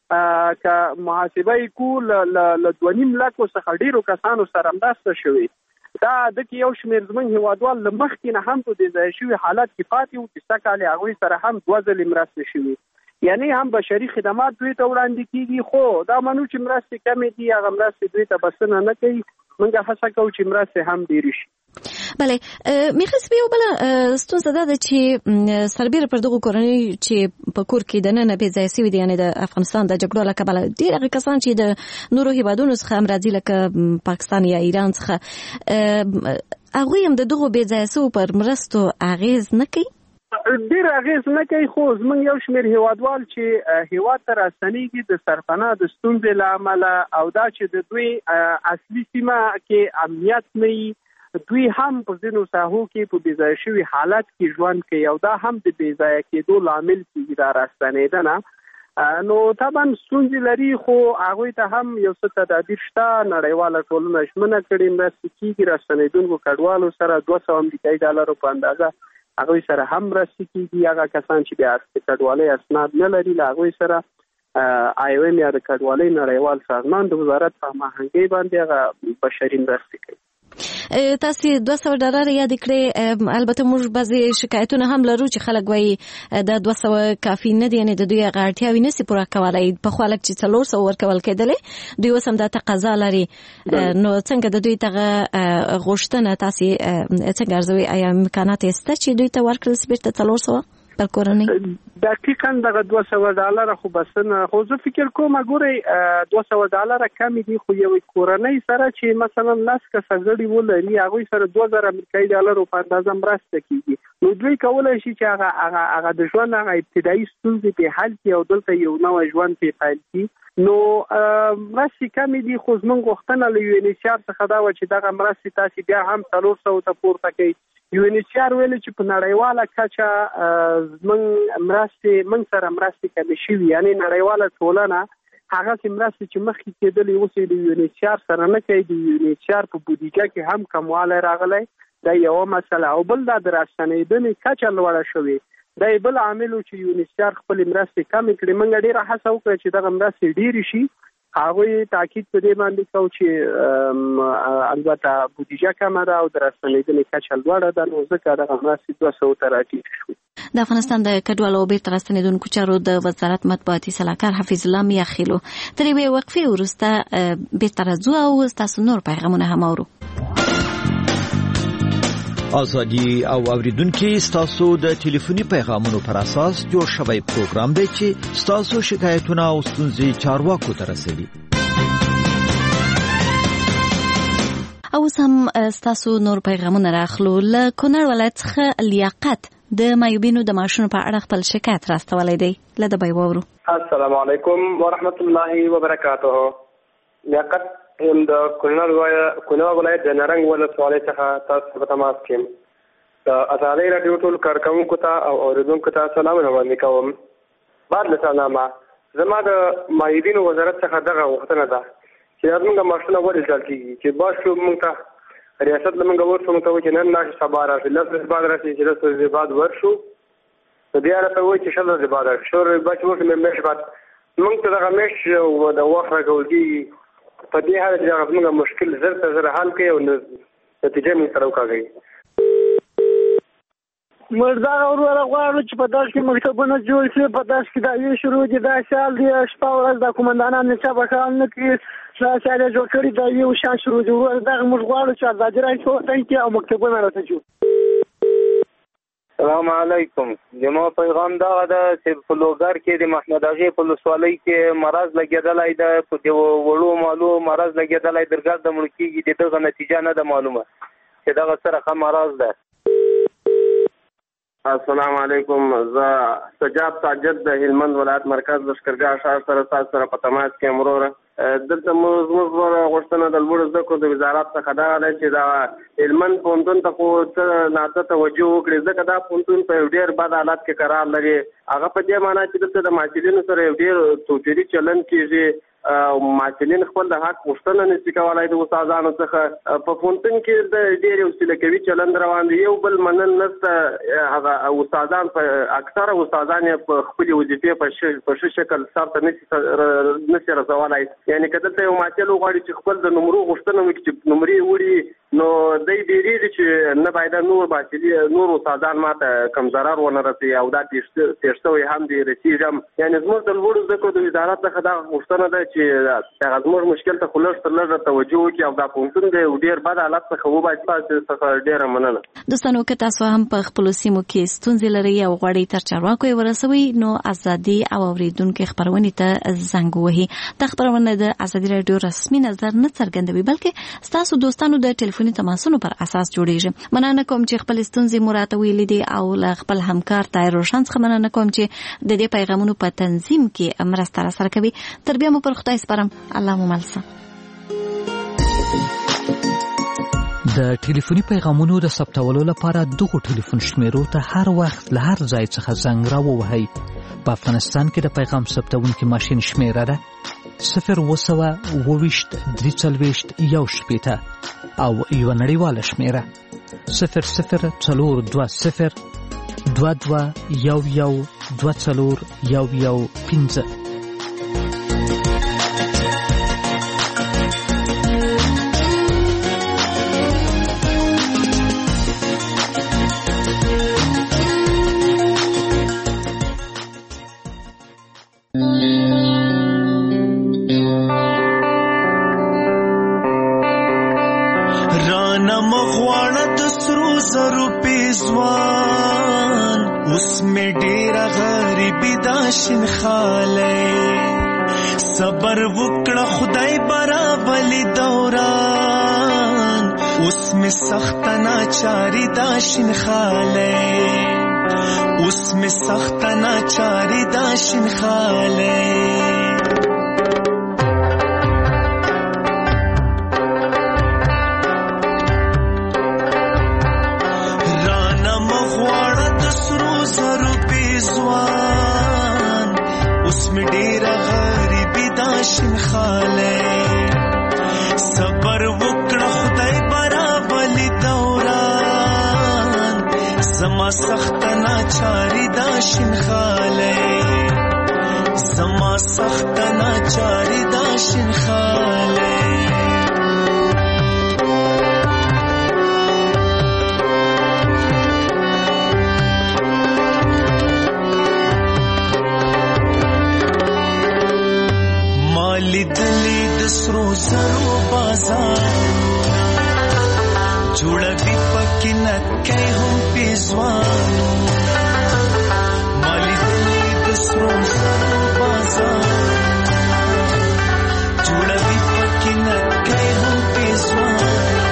که محاسبه یې کړو له دوه نیم لکو څخه ډېرو کسانو سره مرسته شوې. دا دکې یو شمېر زموږ هیوادوال له مخکې نه هم په بې ځایه شوي حالت کې پاتې وو چې څه کالې هغوی سره هم دوه ځلې مرستې شوي. یعنی هم بشري خدمات دوی ته وړاندې کېږي، خو دا منو چې مرستې کمې دي، هغه مرستې دوی ته بسنه نه کوي. موږ هڅه کوو چې مرستې هم ډېرې شي. بله میخواست یو بله ستونزه دا ده چې سربیره پر دغو کورنۍ چې په کور کې دننه بې ځایه شوي دي، یعنې د افغانستان د جګړو له کبله ډېر هغه کسان چې د نورو هیوادونو څخه هم راځي لکه پاکستان یا ایران څخه، هغوی هم د دغو بې ځایه شوو پر مرستو اغېز نه کوي؟ ډېر اغېز نه کوي، خو زموږ یو شمېر هیوادوال چې هیواد ته راستنېږي د سرپناه د ستونزې له امله او دا چې د دوی اصلي سیمه کې امنیت نه وي، دوی هم په ځینو ساحو کې په بې ځایه شوي حالت کې ژوند کوي او دا هم د بې ځایه کېدو لامل کېږي دا راستنېدنه. نو طبعا ستونزې لري، خو هغوی ته هم یو څه تدابیر شته. نړیواله ټولنه ژمنه کړې مرستې کېږي راستنېدونکو کډوالو سره دوه سوه امریکایي ډالرو په اندازه هغوی سره هم مرستې کېږي. هغه کسان چې بیا د کډوالۍ اسناد نه لري له هغوی سره آی او ایم یا د کډوالۍ نړیوال سازمان د وزارت په هماهنګۍ باندې هغه بشري مرستې کوي. تاسې دوه سوه ډالر یاد کړې. البته موږ بعضې شکایتونه هم لرو چې خلک وایي دا دوه سوه کافي نه دي، یعنې د دوی هغه اړتیاوې نشي پوره کولی. پخوا لږ چې څلور سوه ورکول کېدلې، دوی اوس هم دا تقاضا لري. نو څنګه د دوی دغه غوښتنه تاسې څنګه ارزوئ؟ آیا امکانات یې شته چې دوی ته ورکړل شي بېرته څلور سوه پر کورنۍ؟ دقیقا دغه دوه سوه ډالره خو بسنه، خو زه فکر کوم ګورئ دوه سوه ډالره کمې دي، خو یوې کورنۍ سره چې مثلا لس کسه غړي ولري هغوی سره دوه زره امریکایي ډالرو په اندازه مرسته کېږي. نو دوی کولی شي چې هغه هغه هغه د ژوند هغه ابتدایي ستونزې پرې حل کړي او دلته یو نوی ژوند پرې پیل کړي. نو مرستې کمې دي، خو زموږ غوښتنه له یو ان ایچ ار څخه دا وه چې دغه مرستې تاسې بیا هم څلور سوو ته پورته کوي. یو ان ایچ ار ویلي چې په نړیواله کچه زموږ مرستې موږ سره مرستې کمې شوي، یعنې نړیواله ټولنه هغسې مرستې چې مخکې کېدلې اوس یې د یو ان ایچ ار سره نه کوي. د یو ان ایچ ار په بودیجه کې هم کموالی راغلی، دا یوه مسله. او بل دا د راستنېدنې کچه لوړه شوې، دا یې بل عامل و چې یو ان ایچ ار خپلې مرستې کمې کړې. موږ ډېره هڅه وکړه چې دغه مرستې ډېرې شي. هغوی تاکید په دې باندې کوو چې البته بودیجه کمه ده او د راستنېدنې کچه لوړه ده، نو ځکه دغه مرستې دوه سوو ته راټیټ شوې. د افغانستان د کډوالو او بیرته راستنېدونکو چارو د وزارت مطبوعاتي سلاکار حفیظ الله میاخیلو تر یوې وقفې وروسته بیرته راځو او ستاسو نور پیغامونه هم اورو. ازادي او اوریدونکو ستاسو د ټلیفوني پیغامونو پر اساس جوړ شوی پروګرام دی چې ستاسو شکایتونه او ستونزې چارواکو ته رسوي. او سم ستاسو نور پیغامونه راخلو. له کونړ ولایت څخه لیاقت د مایوبینو د ماشونو په اړه خپل شکایت راستولی دی. له د بیوورو. السلام علیکم ورحمت الله وبرکاته. لیاقت هم د کونړ ولایت د نرنګ ولسوالۍ څخه تاسو ته تماس کوم. د ازادۍ راډیو ټول کارکوونکو ته او اوریدونکو ته سلامونه وړاندې کوم. بعد له سلامه زما د مایوبینو وزارت څخه دغه غوښتنه ده چې موږ ماشونه ولې ځل کېږي چې باز شو موږ ته ریاست له موږ ورسو موږ ته وایي چې نن راشي سبا راشي لس ورځې بعد راشي چې لس ورځې بعد ورشو نو بیا راته وایي چې شل ورځې بعد راشي شل ورځې بعد چې ورشو مې میاشت بعد موږ ته دغه میاشت د وخت راکول کېږي. په دې حالت کې هغه زموږ مشکل زر تر زر حل کوي او نتیجه موږ سره وکاږي. موږ دا وروره غواړو چې په داسې کې مکتبونه جوړ شي، په داسې کې دعوې شروع دي، دا سیال دي شپه ورځ د قومندانان نه چا به کار نه کوي، دا سیال یې جوړ کړي دعوې او شان شروع دي. وروره دغه موږ غواړو چې ازادي راځي وطن کې او مکتبونه راته جوړ. السلام علیکم. زما پیغام دا ده چې په لوګر کې د محمد اغې په ولسوالۍ کې مرض لګېدلی ده، په دې وړو مالو مرض لګېدلی درګرد د مړه کېږي، د دغه نتیجه نه ده معلومه چې دغه سره ښه مرض ده. السلام علیکم. زه سجاد ساجد د هلمند ولایت مرکز لښکرګاه ښار سره تاسو سره په تماس کې یم. وروره دلته زموږ غوښتنه د لوړو زده کړو د وزارت څخه دا ده چې دا هلمند پوهنتون ته خو څه ناڅه توجه وکړي، ځکه دا پوهنتون په یو ډېر بد حالت کې قرار لري. هغه په دې معنا چې دلته د محصلینو سره یو ډېر توپیري چلند کېږي، محصلین خپل د حق غوښتنه نشي کولی د استادانو څخه. په پوهنتون کې د ډېر یو وسیله کوي چلند روان دی، یو بل منل نشته. هغه استادان په اکثره استادان یې په خپلې وظیفې په ښه شکل سرته نشي رسولی. یعنې که دلته یو محصل وغواړي چې خپل د نمرو غوښتنه وکړي چې نمرې وړي، نو دی بیرېږي چې نه باید نور محصلین نور استادان ماته کم ضرر ونه رسوي او دا تېر شوی هم دی رسېږم. یعنې زموږ د لوړو زده کړو د وزارت څخه دا غوښتنه ده چې هغه زموږ مشکل ته خو لږ تر لږه توجه وکړي او دا پوهنتون د یو ډېر بد حالت څخه وباسي. تاسو څخه ډېره مننه. دوستانو که تاسو هم په خپلو سیمو کې ستونزې لرئ او غواړئ تر چارواکو یې ورسوئ، نو ازادي او اورېدونکو خپرونې ته زنګ ووهئ. دا خپرونه د ازادي راډیو رسمي نظر نه څرګندوي، بلکې ستاسو دوستانو د ټلیفوني تماسونو پر اساس جوړیږي. مننه کوم چې خپل ستونزې مو راته ویلې دي او له خپل همکار طاهر روشن څخه مننه کوم چې د دې پیغامونو په تنظیم کې مرسته راسره کوي. تر بیا مو پر خدای سپارم. الله مو ملسه. د ټلیفوني پیغامونو د ثبتولو لپاره دغه ټلیفون شمیرو ته هر وخت له هر ځای څخه زنګ راووهئ. په افغانستان کې د پیغام ثبتونکي ماشین شمیره ده صفر اوه سوه اوه ویشت درې څلوېښت یو شپېته او یوه نړیواله شمیره صفر صفر څلور دوه صفر دوه دوه یو یو دوه څلور یو یو پنځه. شین خاله صبر وکړه خدای برابلی دوران اوس می سخت ناچاری دا شین خاله اوس می سخت ناچاری دا شین خاله. صبر وکړه خدای برابلی دوران زما سخت ناچاری دا شین خاله زما سخت ناچاری دا شین خاله. لیدلی د سرو زرو بازارونه جوړوي په پکې نکې هم پیزوانو مالی دلی د سرو زرو بازار جوړوي پکې نکې هم پیزوانو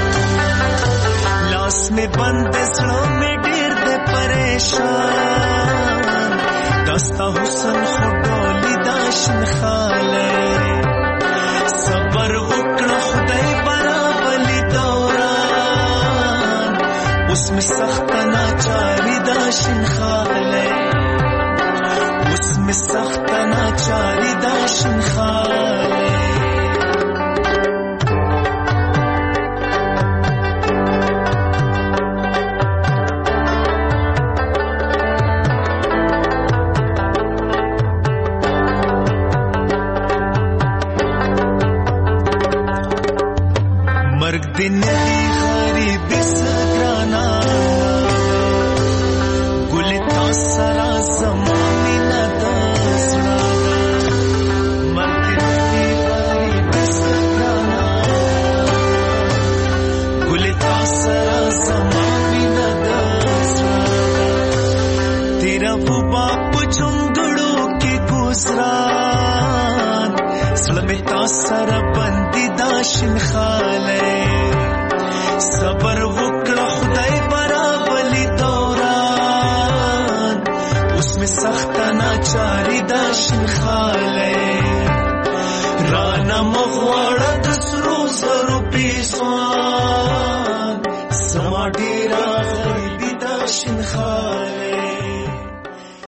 لاس میں بند زړه مې ډېر دې پریشان دستا حسن خو ډولي دا شنخاله صبر وکړه خدای برابرلی دوران اوس مې سخت ناچاري دا شنخاله اوس مې سخت ناچاري دا شنخاله दिन दी गरीब सगराना गुलता सारा ज़मानी न दसना दिन दी गरीब सगराना गुलता सारा ज़मानी न दसना तेरा वो बाप चुंगड़ों के गुजरान सलमेता सारा बंदी दाशिन खाले صبر وکړه خدای برابرلی دوران اوس مې سخت ناچاري دا شنخاله رانا مغواړه د سرو زرو پیسوان زما ډېره غریبي دا شنخاله